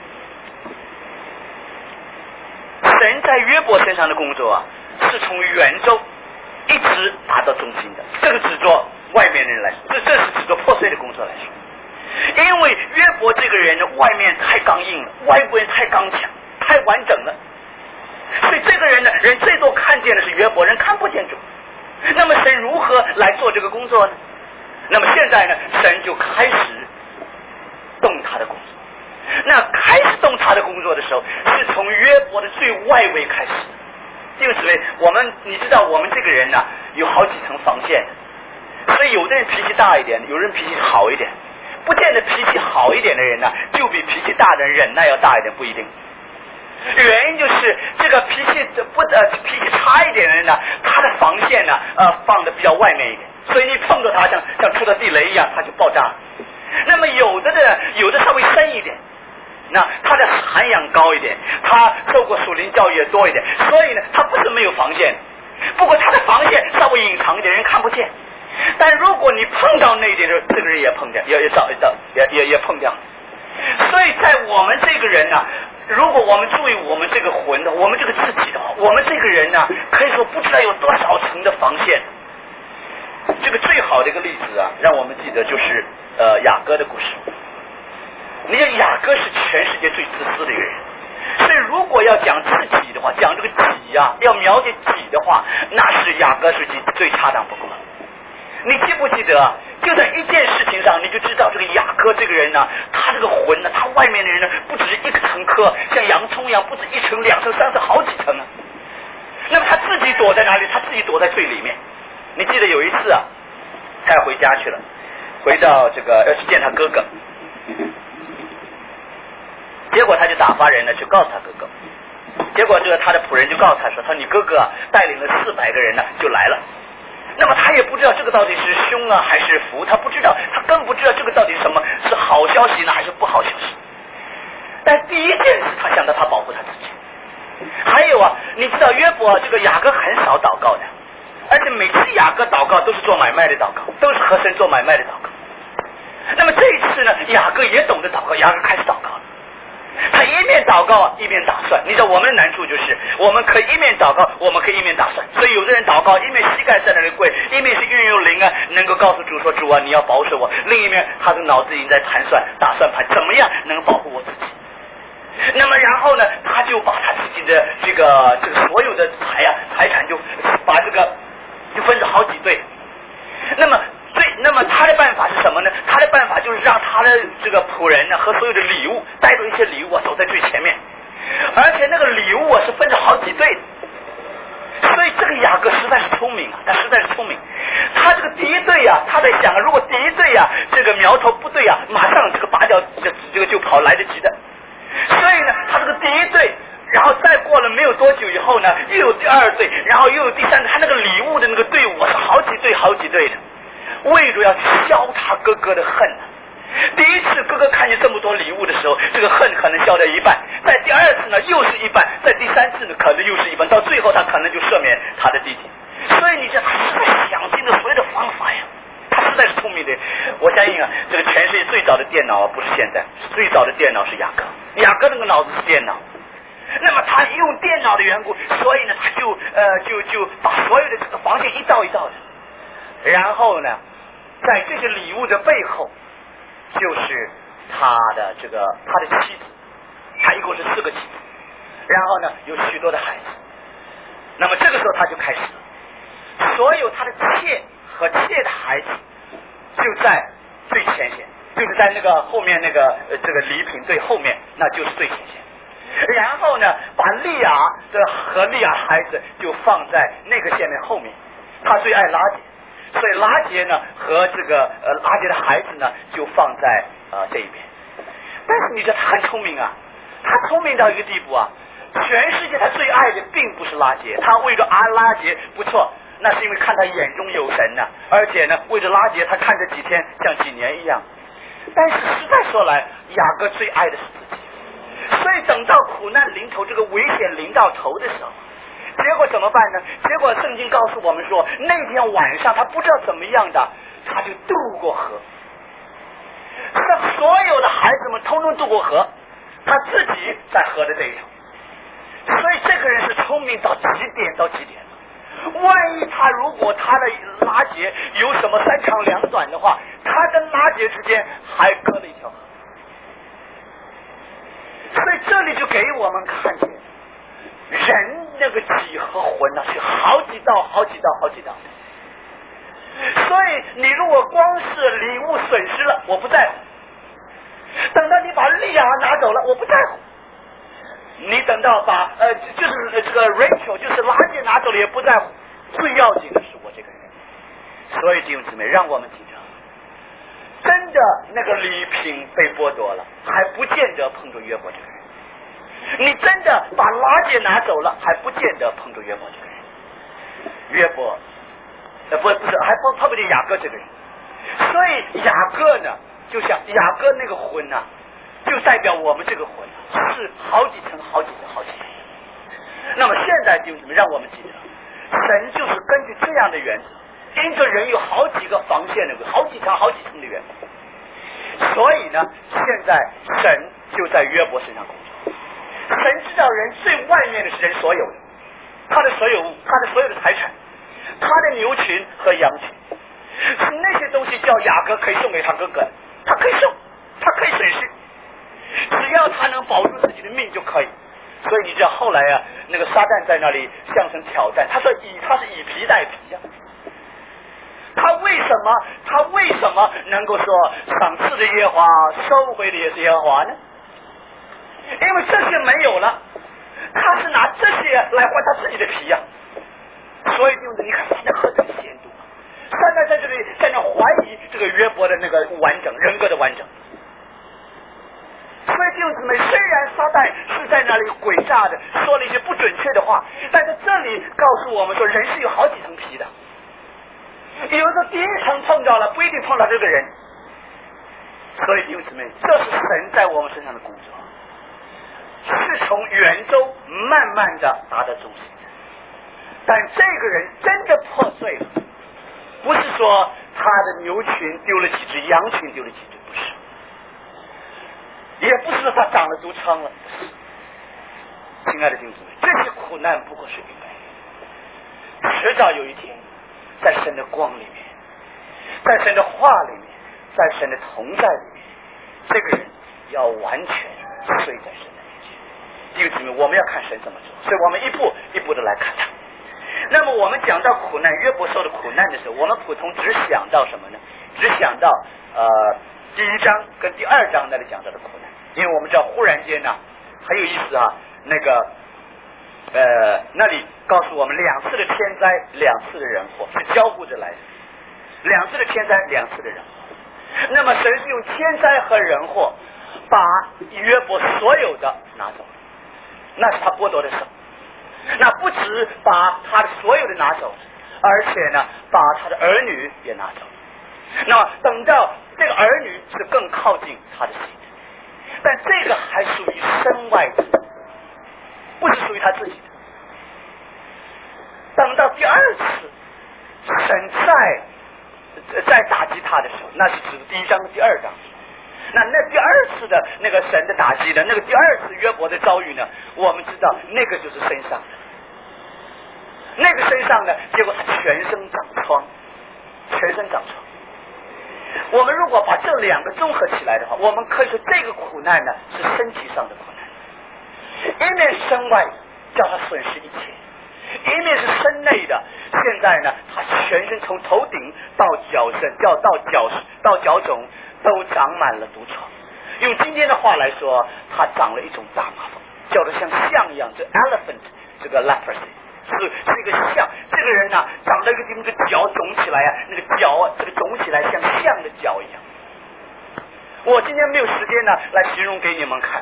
神在约伯身上的工作是从圆周一直达到中心的。这个只做外面人来说，这是只做破碎的工作来说。因为约伯这个人的外面太刚硬了，外部人太刚强，太完整了，所以这个人呢，人最多看见的是约伯，人看不见主。那么神如何来做这个工作呢？那么现在呢，神就开始动他的工作。那开始动他的工作的时候，是从约伯的最外围开始。因此你知道我们这个人呢，有好几层防线，所以有的人脾气大一点，有人脾气好一点，不见得脾气好一点的人呢，就比脾气大的人忍耐要大一点，不一定。原因就是这个脾气差一点的人呢，他的防线呢放的比较外面一点，所以你碰到他像触到地雷一样，他就爆炸了。那么有的稍微深一点，那他的涵养高一点，他受过属灵教育也多一点，所以呢他不是没有防线，不过他的防线稍微隐藏一点，人看不见。但如果你碰到那一点，这个人也碰掉，也碰掉。所以在我们这个人呢，如果我们注意我们这个魂的，我们这个自己的话，我们这个人呢，可以说不知道有多少层的防线。这个最好的一个例子让我们记得就是雅各的故事。你看雅各是全世界最自私的一个人，所以如果要讲自己的话，讲这个己要描写己的话，那是雅各是最恰当不过。你记不记得就在一件事情上，你就知道这个雅各这个人呢，他这个魂呢，他外面的人呢，不止一个层壳，像洋葱一样，不止一层、两层、三层，好几层啊。那么他自己躲在哪里？他自己躲在最里面。你记得有一次他要回家去了，回到要去见他哥哥，结果他就打发人呢去告诉他哥哥，结果他的仆人就告诉他说，你哥哥带领了400个人呢就来了。那么他也不知道这个到底是凶还是福，他不知道，他更不知道这个到底是什么，是好消息呢还是不好消息。但第一件事他想到他保护他自己。还有你知道约伯这个雅各很少祷告的，而且每次雅各祷告都是做买卖的祷告，都是和神做买卖的祷告。那么这一次呢，雅各也懂得祷告，雅各开始祷告了。他一面祷告一面打算。你知道我们的难处就是我们可以一面祷告，我们可以一面打算。所以有的人祷告一面膝盖在那里跪，一面是运用灵能够告诉主说，主你要保守我，另一面他的脑子已经在盘算打算盘怎么样能保护我自己。那么然后呢，他就把他自己的这个所有的财产就把就分成好几对。那么他的办法是什么呢？他的办法就是让他的这个仆人呢和所有的礼物带着一些礼物走在最前面，而且那个礼物是分成好几对的。所以这个雅各实在是聪明他实在是聪明。他这个第一对他在想如果第一对这个苗头不对马上这个拔掉这个就跑来得及的。所以呢，他这个第一对，然后再过了没有多久以后呢，又有第2对，然后又有第3对，他那个礼物的那个队伍是好几对的，为着要消他哥哥的恨。第一次哥哥看见这么多礼物的时候，这个恨可能消掉一半，在第2次呢又是一半，在第3次呢可能又是一半，到最后他可能就赦免他的弟弟。所以你这他实在想尽了所有的方法他实在是聪明的。我相信这个全世界最早的电脑不是现在，最早的电脑是雅各那个脑子是电脑。那么他用电脑的缘故，所以呢他就把所有的这个防线一道一道的。然后呢，在这些礼物的背后，就是他的妻子，他一共是4个妻子，然后呢有许多的孩子。那么这个时候他就开始了，所有他的妾和妾的孩子就在最前线，就是在那个后面这个礼品最后面，那就是最前线。然后呢，把利亚和利亚孩子就放在那个线的后面，他最爱拉结，所以拉结呢和拉结的孩子呢就放在这一边。但是你知道他很聪明他聪明到一个地步全世界他最爱的并不是拉结，他为着拉结不错，那是因为看他眼中有神而且呢为着拉结他看这几天像几年一样。 但是实在说来，雅各最爱的是自己。所以等到苦难临头，这个危险临到头的时候，结果怎么办呢？结果圣经告诉我们说，那天晚上他不知道怎么样的，他就渡过河。让所有的孩子们通通渡过河，他自己在河的这一头。所以这个人是聪明到极点到极点。万一如果他的拉结有什么3长2短的话，他跟拉结之间还隔了一条河。所以这里就给我们看见人那个己和魂是好几道好几道好几道。所以你如果光是礼物损失了，我不在乎；等到你把利亚拿走了，我不在乎；你等到把就是这个 Rachel 就是拉结拿走了也不在乎。最要紧的是我这个人。所以弟兄姊妹，让我们记着，真的那个礼品被剥夺了，还不见得碰着约伯这个人；你真的把拉结拿走了，还不见得碰着约伯这个人。约伯不是还碰不见雅各这个人。所以雅各呢，就像雅各那个魂呢，就代表我们这个魂是好几层好几层好几层。那么现在弟兄姊妹，让我们记得，神就是根据这样的原则，因着人有好几个防线的，好几层好几层的原则，所以呢，现在神就在约伯身上工作。神知道人最外面的是人所有的，他的所有物，他的所有的财产，他的牛群和羊群，那些东西叫雅各可以送给他哥哥，他可以送，他可以损失，只要他能保住自己的命就可以。所以你知道后来啊，那个撒旦在那里向神挑战，他说他是以皮代皮啊。他为什么能够说赏赐的耶和华，收回的也是耶和华呢？因为这些没有了，他是拿这些来换他自己的皮呀。所以就是你看撒旦何等险毒，撒旦在这里在那怀疑这个约伯的那个完整人格的完整。所以弟兄姊妹，虽然撒旦是在那里诡诈的说了一些不准确的话，但是这里告诉我们说，人是有好几层皮的。有的第一层碰到了，不一定碰到这个人。所以弟兄姊妹，这是神在我们身上的工作，是从圆周慢慢的达到中心。但这个人真的破碎了，不是说他的牛群丢了几只，羊群丢了几只，不是。也不是说他长了毒疮了，不是。亲爱的弟兄姊妹，这些苦难不过是明白，迟早有一天，在神的光里面，在神的话里面，在神的同在里面，这个人要完全睡在神的面前。弟兄姊妹，我们要看神怎么做，所以我们一步一步的来看他。那么我们讲到苦难，约伯受的苦难的时候，我们普通只想到什么呢？只想到第1章跟第2章那里讲到的苦难。因为我们知道忽然间呢很有意思啊，那个那里告诉我们2次的天灾2次的人祸是交互着来的，2次的天灾2次的人祸。那么神是用天灾和人祸把约伯所有的拿走了，那是他剥夺的手。那不止把他的所有的拿走，而且呢把他的儿女也拿走。那么等到这个儿女是更靠近他的心，但这个还属于身外之，不是属于他自己的。等到第2次神再打击他的时候，那是指第1章和第2章。那第2次的那个神的打击呢，那个第2次约伯的遭遇呢，我们知道那个就是身上的，那个身上呢，结果他全身长疮，全身长疮。我们如果把这2个综合起来的话，我们可以说这个苦难呢是身体上的苦难，一面身外叫他损失一切，一面是身内的。现在呢，他全身从头顶到脚身，到脚肿都长满了毒疮。用今天的话来说，他长了一种大麻风，叫做像象一样，这 elephant 这个 leprosy。是一个象，这个人呢长了一个地方，这个脚肿起来啊，那个脚啊，这个肿起来像象的脚一样。我今天没有时间呢来形容给你们看。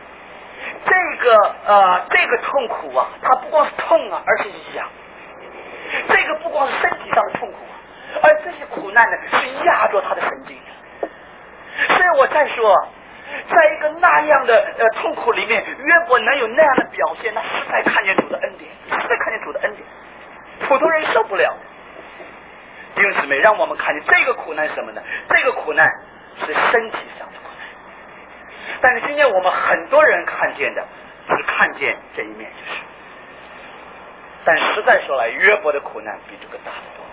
这个痛苦啊，它不光是痛啊，而且是痒。这个不光是身体上的痛苦啊，而这些苦难呢是压着他的神经的。 所以我再说，在一个那样的痛苦里面，约伯能有那样的表现，那实在看见主的恩典，实在看见主的恩典，普通人受不了。弟兄姊妹，让我们看见这个苦难是什么呢？这个苦难是身体上的苦难，但是今天我们很多人看见的只看见这一面，就是，但实在说来，约伯的苦难比这个大得多。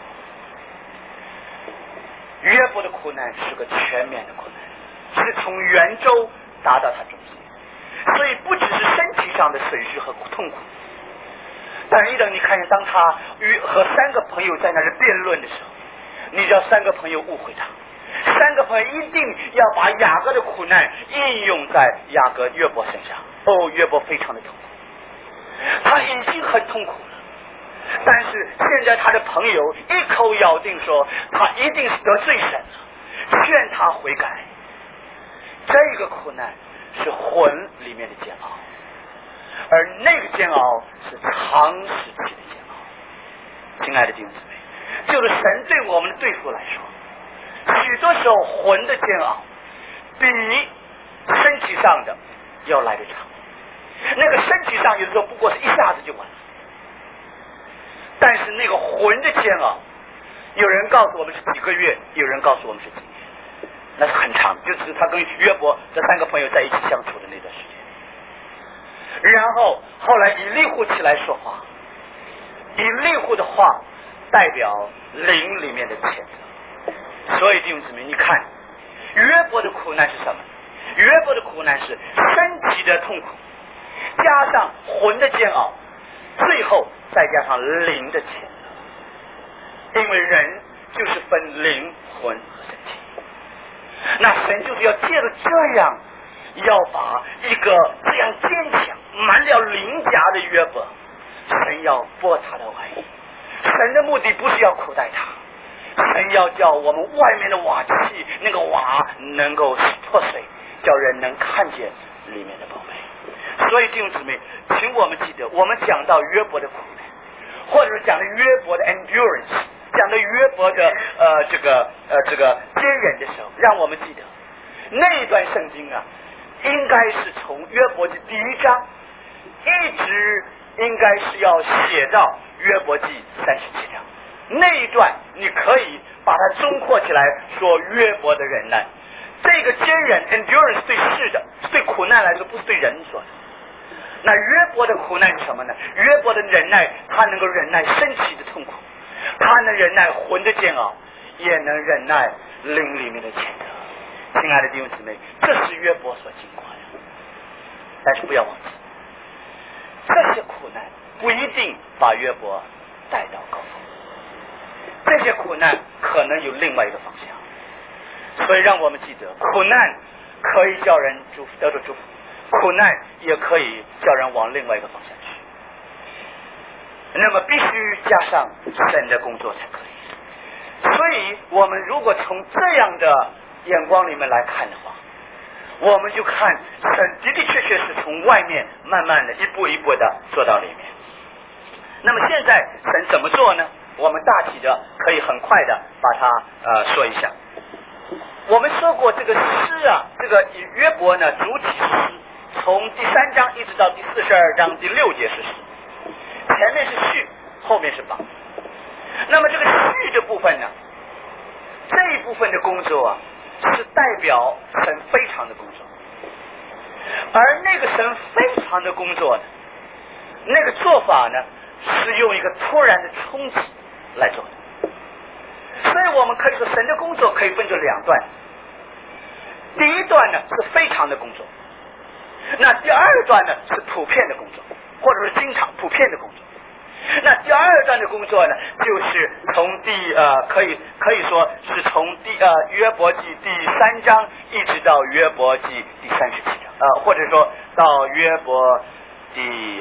约伯的苦难是个全面的苦难，是从圆周达到他中心，所以不只是身体上的损失和痛苦。但是你看见当他和3个朋友在那儿辩论的时候，你知道3个朋友误会他，3个朋友一定要把雅各的苦难应用在约伯身上。约伯非常的痛苦，他已经很痛苦了，但是现在他的朋友一口咬定说他一定是得罪神了，劝他悔改。这个苦难是魂里面的煎熬，而那个煎熬是长时期的煎熬。亲爱的弟兄姊妹，就是神对我们的对付来说，许多时候魂的煎熬比身体上的要来得长。那个身体上有的时候不过是一下子就完了，但是那个魂的煎熬，有人告诉我们是几个月，有人告诉我们是几年，那是很长，就是他跟约伯这3个朋友在一起相处的那段时间。然后后来以利户起来说话，以利户的话代表灵里面的谴责。所以弟兄姊妹，你看约伯的苦难是什么？约伯的苦难是身体的痛苦加上魂的煎熬，最后再加上灵的谴责。因为人就是分灵魂和身体，那神就是要借着这样，要把一个这样坚强满了鳞甲的约伯，神要剥他的外衣。神的目的不是要苦待他，神要叫我们外面的瓦器那个瓦能够破碎，叫人能看见里面的宝贝。所以弟兄姊妹，请我们记得，我们讲到约伯的苦难，或者是讲的约伯的 endurance， 讲的约伯的这个坚忍的时候，让我们记得那一段圣经啊，应该是从约伯记第1章一直应该是要写到约伯记37章。那一段你可以把它综括起来说约伯的忍耐。这个坚忍 endurance 对事的对苦难来说不是对人说的。那约伯的苦难是什么呢？约伯的忍耐，他能够忍耐身体的痛苦，他能忍耐魂的煎熬，也能忍耐灵里面的谴责。亲爱的弟兄姊妹，这是约伯所经过的。但是不要忘记，这些苦难不一定把约伯带到高峰，这些苦难可能有另外一个方向。所以让我们记得，苦难可以叫人得到祝福，苦难也可以叫人往另外一个方向去。那么必须加上神的工作才可以。所以我们如果从这样的眼光里面来看的话，我们就看神的的确确是从外面慢慢的一步一步的做到里面。那么现在神怎么做呢？我们大体的可以很快的把它说一下。我们说过这个诗啊，这个约伯呢主体诗，从第3章一直到第42章第6节是诗，前面是序，后面是榜。那么这个序的部分呢，这一部分的工作啊，是代表神非常的工作，而那个神非常的工作呢，那个做法呢，是用一个突然的冲击来做的。所以我们可以说神的工作可以分成2段，第1段呢是非常的工作，那第2段呢是普遍的工作，或者是经常普遍的工作。那第2段的工作呢，就是从可以说是从约伯记第3章一直到约伯记第37章，或者说到约伯第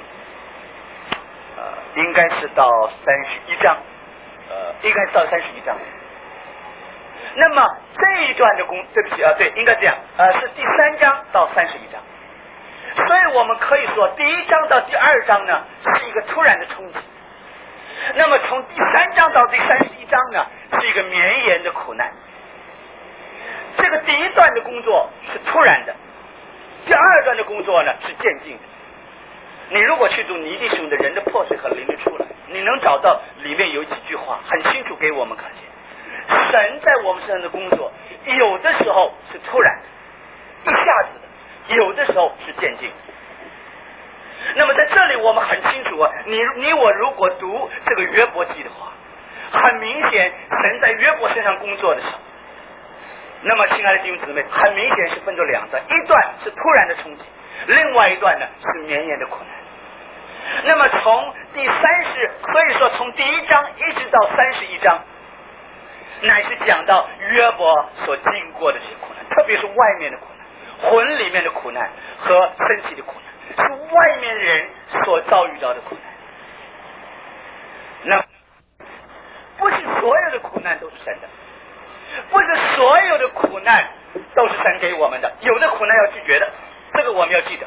应该是到31章，应该是到31章。那么这一段的对不起对，应该这样，是第3章到31章。所以我们可以说第1章到第2章呢是一个突然的冲击，那么从第3章到第31章呢是一个绵延的苦难。 这个第一段的工作是突然的，第二段的工作呢是渐进的。你如果去读尼地兄的人的破碎和灵的出来，你能找到里面有几句话很清楚给我们看见，神在我们身上的工作有的时候是突然的，一下子的，有的时候是渐进的。那么在这里我们很清楚啊，你我如果读这个约伯记的话，很明显神在约伯身上工作的时候，那么亲爱的弟兄姊妹，很明显是分作两段，一段是突然的冲击，另外一段呢是绵延的苦难。那么从第30，所以说从第1章一直到31章，乃是讲到约伯所经过的这些苦难，特别是外面的苦难，魂里面的苦难和身体的苦难，是外面人所遭遇到的苦难。那不是所有的苦难都是神的，不是所有的苦难都是神给我们的，有的苦难要拒绝的，这个我们要记得。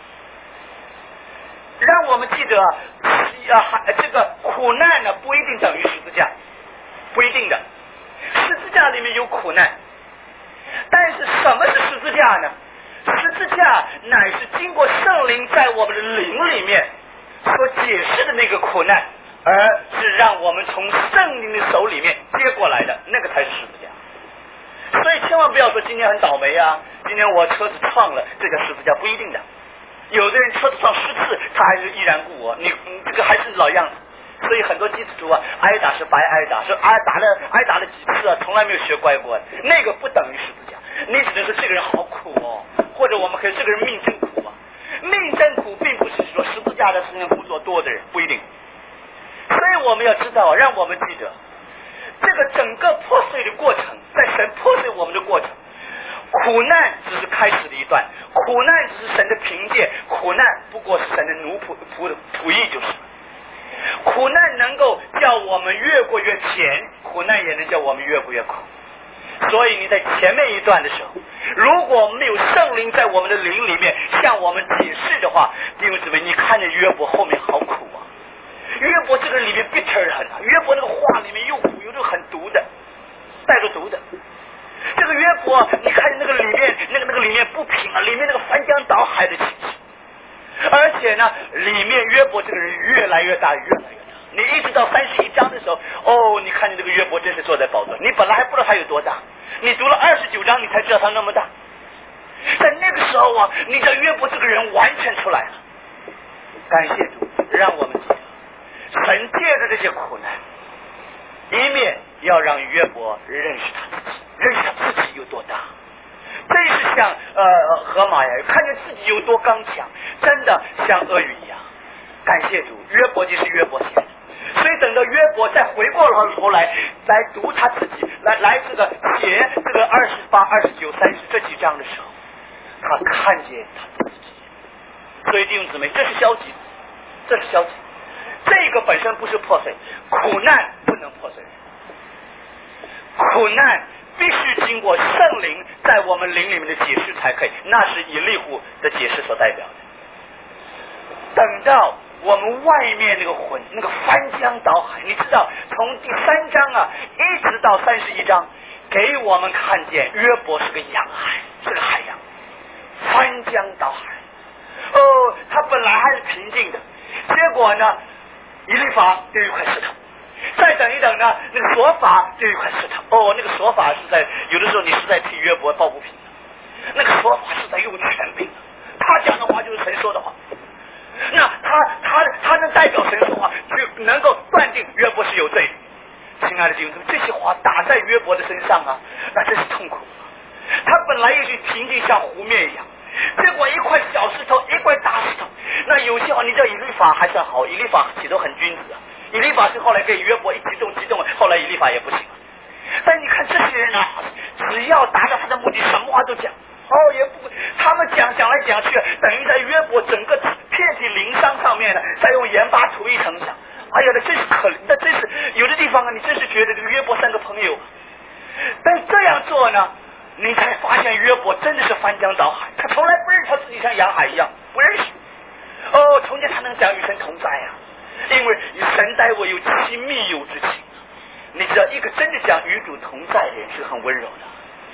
让我们记得这个苦难呢不一定等于十字架，不一定的。十字架里面有苦难，但是什么是十字架呢？十字架乃是经过圣灵在我们的灵里面所解释的那个苦难，而是让我们从圣灵的手里面接过来的，那个才是十字架。所以千万不要说今天很倒霉啊，今天我车子撞了，这叫十字架，不一定的。有的人车子撞10次，他还是依然故我，你这个还是老样子。所以很多基督徒啊，挨打是白挨打，是挨打了几次啊，从来没有学乖过，那个不等于十字架。你只能说这个人好苦哦，或者我们可以这个人命真苦啊。命真苦并不是说十字架的事情工作多的人不一定。所以我们要知道，让我们记得这个整个破碎的过程，在神破碎我们的过程，苦难只是开始的一段，苦难只是神的凭借，苦难不过是神的仆役就是。苦难能够叫我们越过越甜，苦难也能叫我们越过越苦。所以你在前面一段的时候，如果没有圣灵在我们的灵里面向我们解释的话，弟兄姊妹，你看见约伯后面好苦啊！约伯这个里面 bitter 很啊，约伯那个话里面又苦又很毒的，带着毒的。这个约伯，你看那个里面那个里面不平啊，里面那个翻江倒海的情绪。而且呢，里面约伯这个人越来越大，越来越大。你一直到31章的时候，哦，你看见这个约伯真是坐在宝座，你本来还不知道他有多大，你读了29章，你才知道他那么大。在那个时候啊，你知道约伯这个人完全出来了。感谢主，让我们记得，神借着这些苦难，一面要让约伯认识他自己，认识他自己有多大。真是像河马呀，看见自己有多刚强，真的像鳄鱼一样。感谢主，约伯就是约伯写的。所以等到约伯再回过头来读他自己，来这个写这个28、29、30这几章的时候，他看见他自己。所以弟兄姊妹，这是消极，这是消极。这个本身不是破碎，苦难不能破碎，苦难必须经过圣灵在我们灵里面的解释才可以，那是以利户的解释所代表的。等到我们外面那个魂，那个翻江倒海，你知道从第3章啊一直到31章，给我们看见约伯是个洋海，是个海洋，翻江倒海。哦，他本来还是平静的，结果呢，以利法就一块石头。再等一等呢，那个索法就一块石头。哦，那个索法是在有的时候你是在替约伯抱不平的，那个索法是在用权柄的，他讲的话就是神说的话。那他能代表神说话，就能够断定约伯是有罪的。亲爱的弟兄，这些话打在约伯的身上啊，那真是痛苦。他本来也许平静像湖面一样，结果一块小石头，一块大石头。那有些话你叫以利法还算好，以利法起都很君子啊。以利法是后来跟约伯一激动，后来以利法也不行了。但你看这些人啊，只要达到他的目的，什么话都讲。也不，他们讲来讲去，等于在约伯整个遍体鳞伤上面呢，再用盐巴涂一层上。哎呀，那真是可怜，那真是有的地方啊，你真是觉得这个约伯像个朋友。但这样做呢，你才发现约伯真的是翻江倒海，他从来不认识他自己像洋海一样，不认识。从前他能讲与神同在啊，因为神待我有其密友之情。你知道，一个真的讲与主同在的人是很温柔的。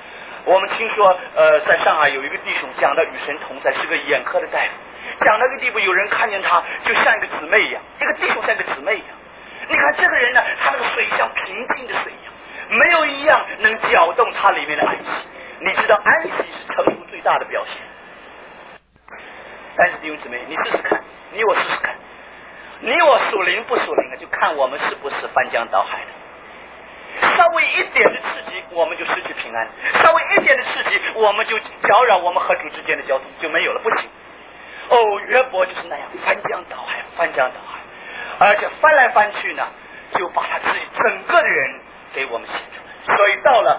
我们听说在上海有一个弟兄讲到与神同在，是个眼科的大夫，讲到一个地步，有人看见他就像一个姊妹一样，一个弟兄像一个姊妹一样。你看这个人呢，他那个水像平静的水一样，没有一样能搅动他里面的安息。你知道安息是成熟最大的表现。但是弟兄姊妹，你试试看，你我试试看，你我属灵不属灵的，就看我们是不是翻江倒海的。稍微一点的刺激，我们就失去平安；稍微一点的刺激，我们就搅扰我们和主之间的交通，就没有了，不行。约伯就是那样翻江倒海，翻江倒海，而且翻来翻去呢，就把他自己整个的人给我们写出来。所以到了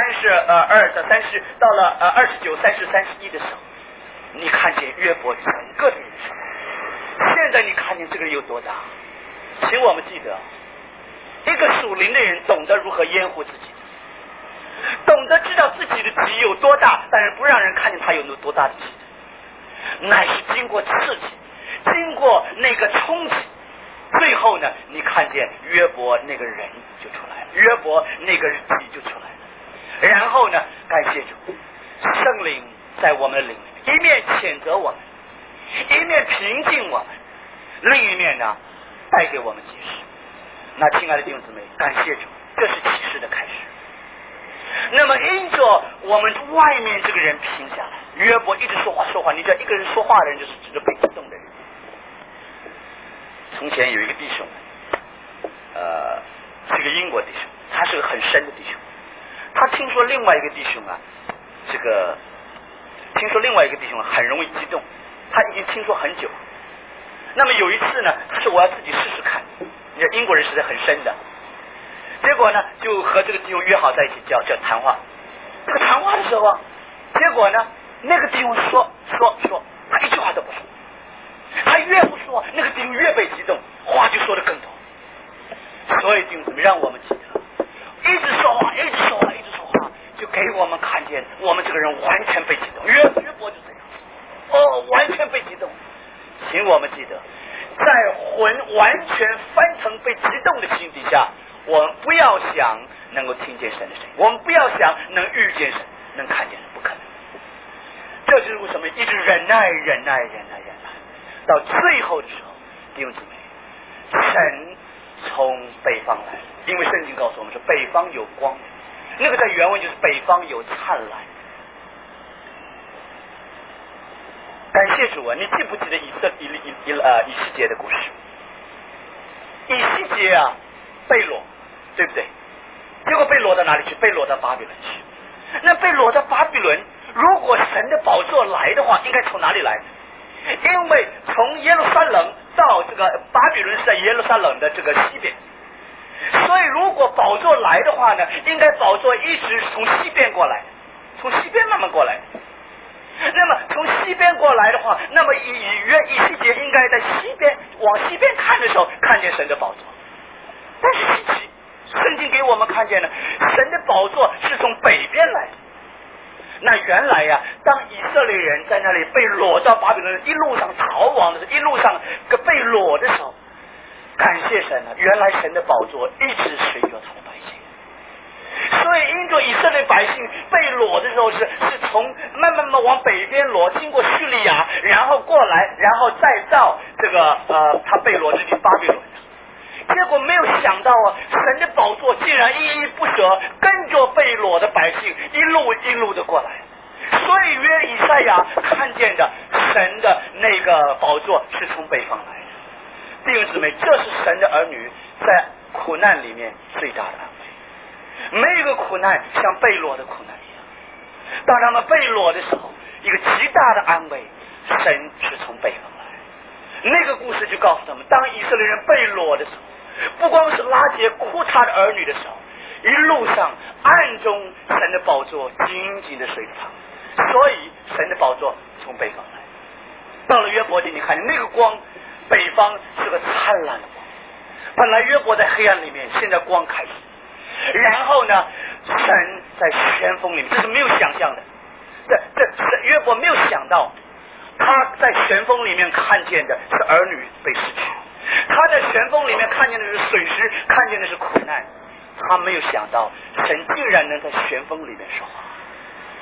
到了29、30、31的时候，你看见约伯整个的人生。现在你看见这个人有多大？请我们记得，一个属灵的人懂得如何掩护自己，懂得知道自己的己有多大，但是不让人看见他有多大的己，乃是经过刺激，经过那个冲击，最后呢，你看见约伯那个人就出来了，约伯那个己就出来了。然后呢，感谢主，圣灵在我们的灵里，一面谴责我们，一面平静我们，另一面呢，带给我们启示。那亲爱的弟兄姊妹，感谢主，这是启示的开始。那么因着我们外面这个人平下来，约伯一直说话，你知道一个人说话的人就是指着被激动的人。从前有一个弟兄，是个英国弟兄，他是个很深的弟兄。他听说另外一个弟兄很容易激动，他已经听说很久。那么有一次呢，他说我要自己试试看。你看英国人实在很深的，结果呢就和这个弟兄约好在一起叫谈话。这个谈话的时候啊，结果呢那个弟兄说，他一句话都不说，他越不说，那个弟兄越被激动，话就说得更多。所以弟兄姊妹，让我们记得，一直说话，就给我们看见我们这个人完全被激动。约伯就这样，完全被激动。请我们记得，在魂完全翻腾被激动的心底下，我们不要想能够听见神的声音，我们不要想能遇见神，能看见神，不可能。这就是为什么一直忍耐，到最后的时候，弟兄姊妹，神从北方来，因为圣经告诉我们说北方有光，那个在原文就是北方有灿烂。感谢主啊！你记不记得以西结的故事？以西结啊，被掳，对不对？结果被掳到哪里去？被掳到巴比伦去。那被掳到巴比伦，如果神的宝座来的话，应该从哪里来？因为从耶路撒冷到这个巴比伦是在耶路撒冷的这个西边，所以如果宝座来的话呢，应该宝座一直从西边过来，从西边慢慢过来。那么从西边过来的话，那么以西结应该在西边往西边看的时候看见神的宝座。但是圣经给我们看见了，神的宝座是从北边来的。那原来呀，当以色列人在那里被掳到巴比伦，一路上逃亡的时候，一路上被掳的时候，感谢神啊，原来神的宝座一直随着他的百姓。所以因着以色列百姓被掳的时候是从慢慢往北边掳，经过叙利亚，然后过来，然后再到这个他被掳之地巴比伦。结果没有想到啊，神的宝座竟然依依不舍，跟着被掳的百姓一路的过来。所以以赛亚看见的神的那个宝座是从北方来的。弟兄姊妹，这是神的儿女在苦难里面最大的安慰。没有一个苦难像被掳的苦难一样。当他们被掳的时候，一个极大的安慰，神是从北方来。那个故事就告诉他们，当以色列人被掳的时候，不光是拉结哭他的儿女的时候，一路上暗中神的宝座紧紧的随着他们，所以神的宝座从北方来。到了约伯记，你看那个光，北方是个灿烂的光。本来约伯在黑暗里面，现在光开始。然后呢，神在旋风里面，这是没有想象的。这约伯没有想到，他在旋风里面看见的是儿女被失去，他在旋风里面看见的是损失，看见的是苦难。他没有想到神竟然能在旋风里面说话。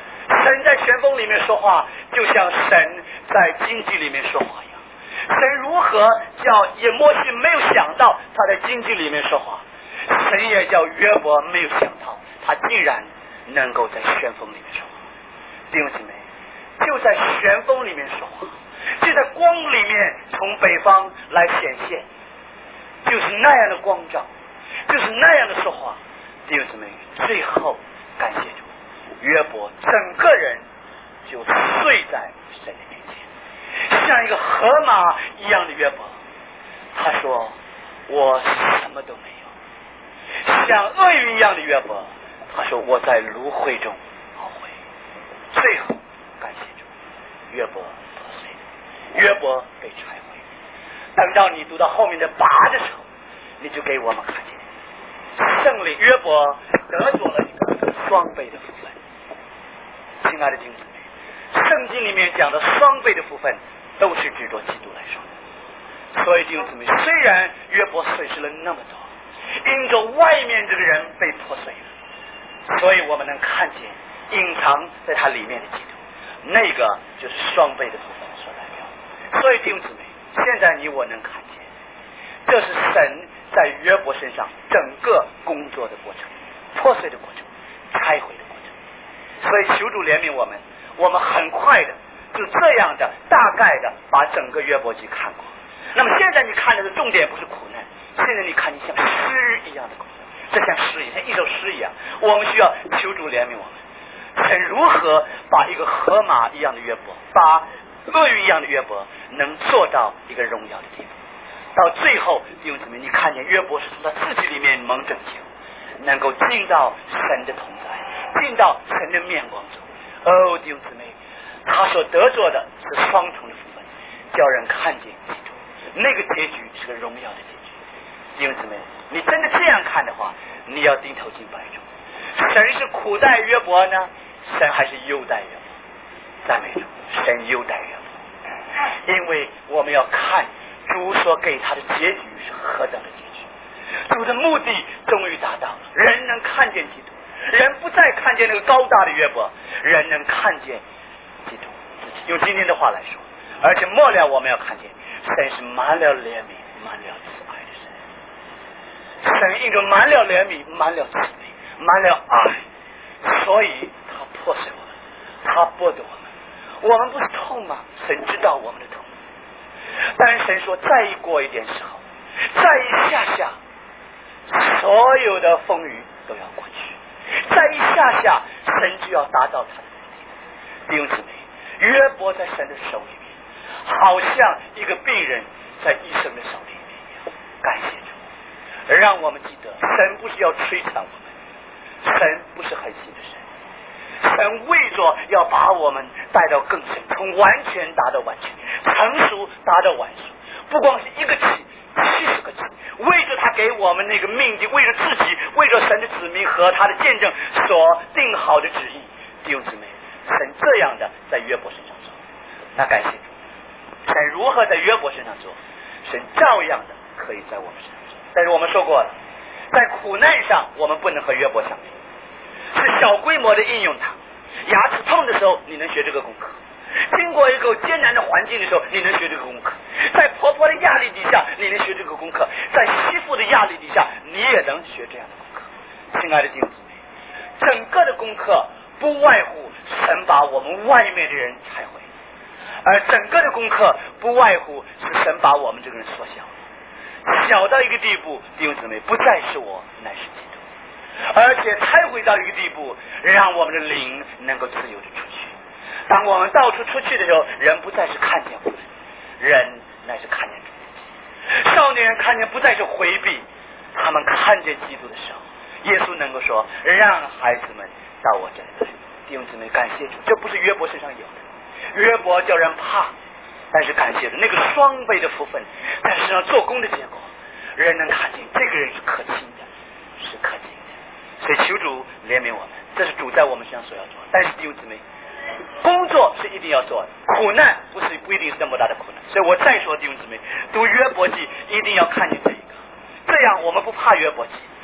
神在旋风里面说话，就像神在荆棘里面说话一样。神如何叫也摩西没有想到他在荆棘里面说话，神也叫约伯没有想到他竟然能够在旋风里面说话。弟兄姊妹，就在旋风里面说话，就在光里面从北方来显现，就是那样的光照，就是那样的说话。弟兄姊妹，最后感谢主，约伯整个人就睡在神的面前，像一个河马一样的约伯。他说我什么都没有。像鳄鱼一样的约伯，他说我在芦荟中懊悔。最后感谢主，约伯破碎，约伯被拆毁。等到你读到后面的8的时候，你就给我们看见胜利，约伯得着了一个双倍的福分。亲爱的弟兄姊妹，圣经里面讲的双倍的福分都是指着基督来说的。所以弟兄姊妹，虽然约伯损失了那么多，因着外面这个人被破碎了，所以我们能看见隐藏在他里面的基督，那个就是双倍的福分所代表。所以弟兄姊妹，现在你我能看见，这是神在约伯身上整个工作的过程，破碎的过程，拆毁的过程。所以求主怜悯我们，我们很快的就这样的大概的把整个约伯记看过。那么现在你看的重点不是苦难，现在你看你像诗一样的苦难，这像诗一样，像一首诗一样。我们需要求主怜悯我们，神如何把一个河马一样的约伯，把鳄鱼一样的约伯能做到一个荣耀的地步。到最后弟兄姊妹，你看见约伯是从他自己里面蒙拯救，能够进到神的同在，进到神的面光中。哦，弟兄姊妹，他所得着的是双重的福分，叫人看见基督，那个结局是个荣耀的结局。弟兄姊妹，你真的这样看的话，你要低头敬拜主。神是苦待约伯呢，神还是优待约伯？赞美主，神优待约伯，因为我们要看主所给他的结局是何等的结局。主的目的终于达到了，人能看见基督，人不再看见那个高大的约伯，人能看见基督自己。用今天的话来说，而且末了我们要看见神是满了怜悯满了慈爱的神。神因着满了怜悯满了慈悲满了爱，所以他破碎我们，他剥夺我们。我们不是痛吗？神知道我们的痛。但是神说再过一点时候，再一下所有的风雨都要过去，再一下神就要达到他的目的。弟兄姊妹，约伯在神的手里面好像一个病人在医生的手里面一样。感谢主，让我们记得神不是要摧残我们，神不是狠心的神，神为着要把我们带到更深，从完全达到完全，成熟达到完熟，不光是一个期70个期，为着他给我们那个命定，为着自己，为着神的子民和他的见证所定好的旨意。弟兄姊妹，神这样的在约伯身上做，那感谢主。神如何在约伯身上做，神照样的可以在我们身上做。但是我们说过了，在苦难上我们不能和约伯相比，是小规模的应用它。牙齿痛的时候你能学这个功课，经过一个艰难的环境的时候你能学这个功课，在婆婆的压力底下你能学这个功课，在媳妇的压力底下你也能学这样的功课。亲爱的弟兄姊妹，整个的功课不外乎神把我们外面的人拆毁，而整个的功课不外乎是神把我们这个人缩小，小到一个地步，弟兄姊妹，不再是我，乃是基督，而且拆毁到一个地步，让我们的灵能够自由的出去。当我们到处出去的时候，人不再是看见我们，人乃是看见主自己。少年人看见不再是回避，他们看见基督的时候，耶稣能够说让孩子们到我这里来。弟兄姊妹，感谢主，这不是约伯身上有的，约伯叫人怕，但是感谢主，那个双倍的福分在身上做工的结果，人能看见这个人是可亲的，是可敬的。所以求主怜悯我们，这是主在我们身上所要做。但是弟兄姊妹，工作是一定要做的，苦难不一定是那么大的苦难。所以我再说，弟兄姊妹，读约伯记一定要看见这一个，这样我们不怕约伯记，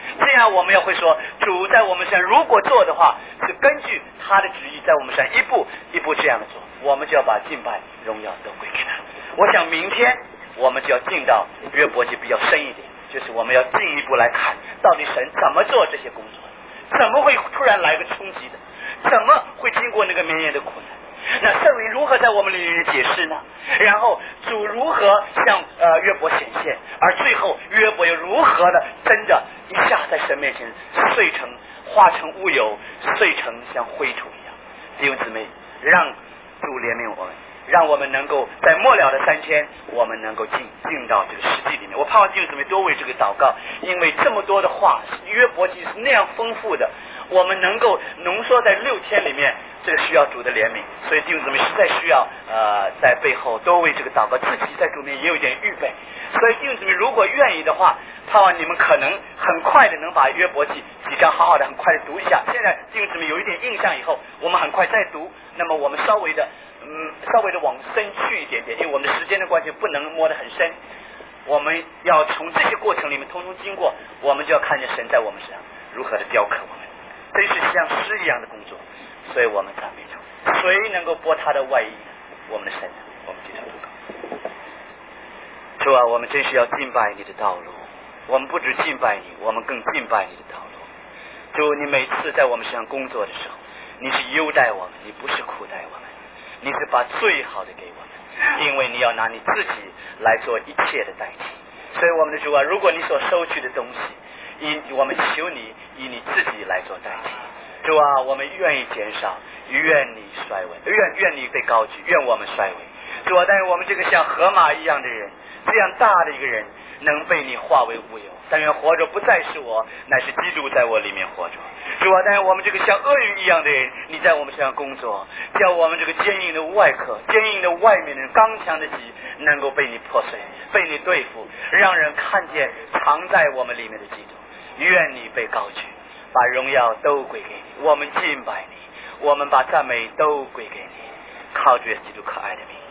这样我们要会说，主在我们身上如果做的话，是根据他的旨意在我们身上一步一步这样做，我们就要把敬拜荣耀都归给他。我想明天我们就要进到约伯记比较深一点，就是我们要进一步来看到底神怎么做这些工作，怎么会突然来个冲击的，怎么会经过那个绵延的苦难，那圣灵如何在我们里面解释呢？然后主如何向约伯显现，而最后约伯又如何的真的一下在神面前碎成化成乌有，碎成像灰土一样。弟兄姊妹，让主怜悯我们，让我们能够在末了的3天，我们能够进到这个实际里面。我盼望弟兄姊妹多为这个祷告，因为这么多的话，约伯记是那样丰富的，我们能够浓缩在6天里面，这个需要主的怜悯。所以弟兄姊妹实在需要在背后多为这个祷告，自己在主面也有一点预备。所以弟兄姊妹如果愿意的话，盼望你们可能很快的能把约伯记几章好好的很快的读一下。现在弟兄姊妹有一点印象以后，我们很快再读，那么我们稍微的往深去一点点，因为我们的时间的关系不能摸得很深，我们要从这些过程里面通通经过，我们就要看见神在我们身上如何的雕刻我们，真是像诗一样的工作。所以我们赞美主，谁能够拨他的外衣？我们的神，我们接受祷告。主啊，我们真是要敬拜你的道路，我们不只敬拜你，我们更敬拜你的道路。主，你每次在我们身上工作的时候，你是优待我们，你不是苦待我们，你是把最好的给我们，因为你要拿你自己来做一切的代替。所以我们的主啊，如果你所收取的东西，我们求你以你自己来做代替。主啊，我们愿意减少，愿你衰微，愿你被高举，愿我们衰微。主啊，但是我们这个像河马一样的人，这样大的一个人，能被你化为乌有。但愿活着不再是我，乃是基督在我里面活着。主啊，但是我们这个像鳄鱼一样的人，你在我们身上工作，叫我们这个坚硬的外壳、坚硬的外面的刚强的脊，能够被你破碎，被你对付，让人看见藏在我们里面的基督。愿你被高举，把荣耀都归给你，我们敬拜你，我们把赞美都归给你，靠着基督可爱的名。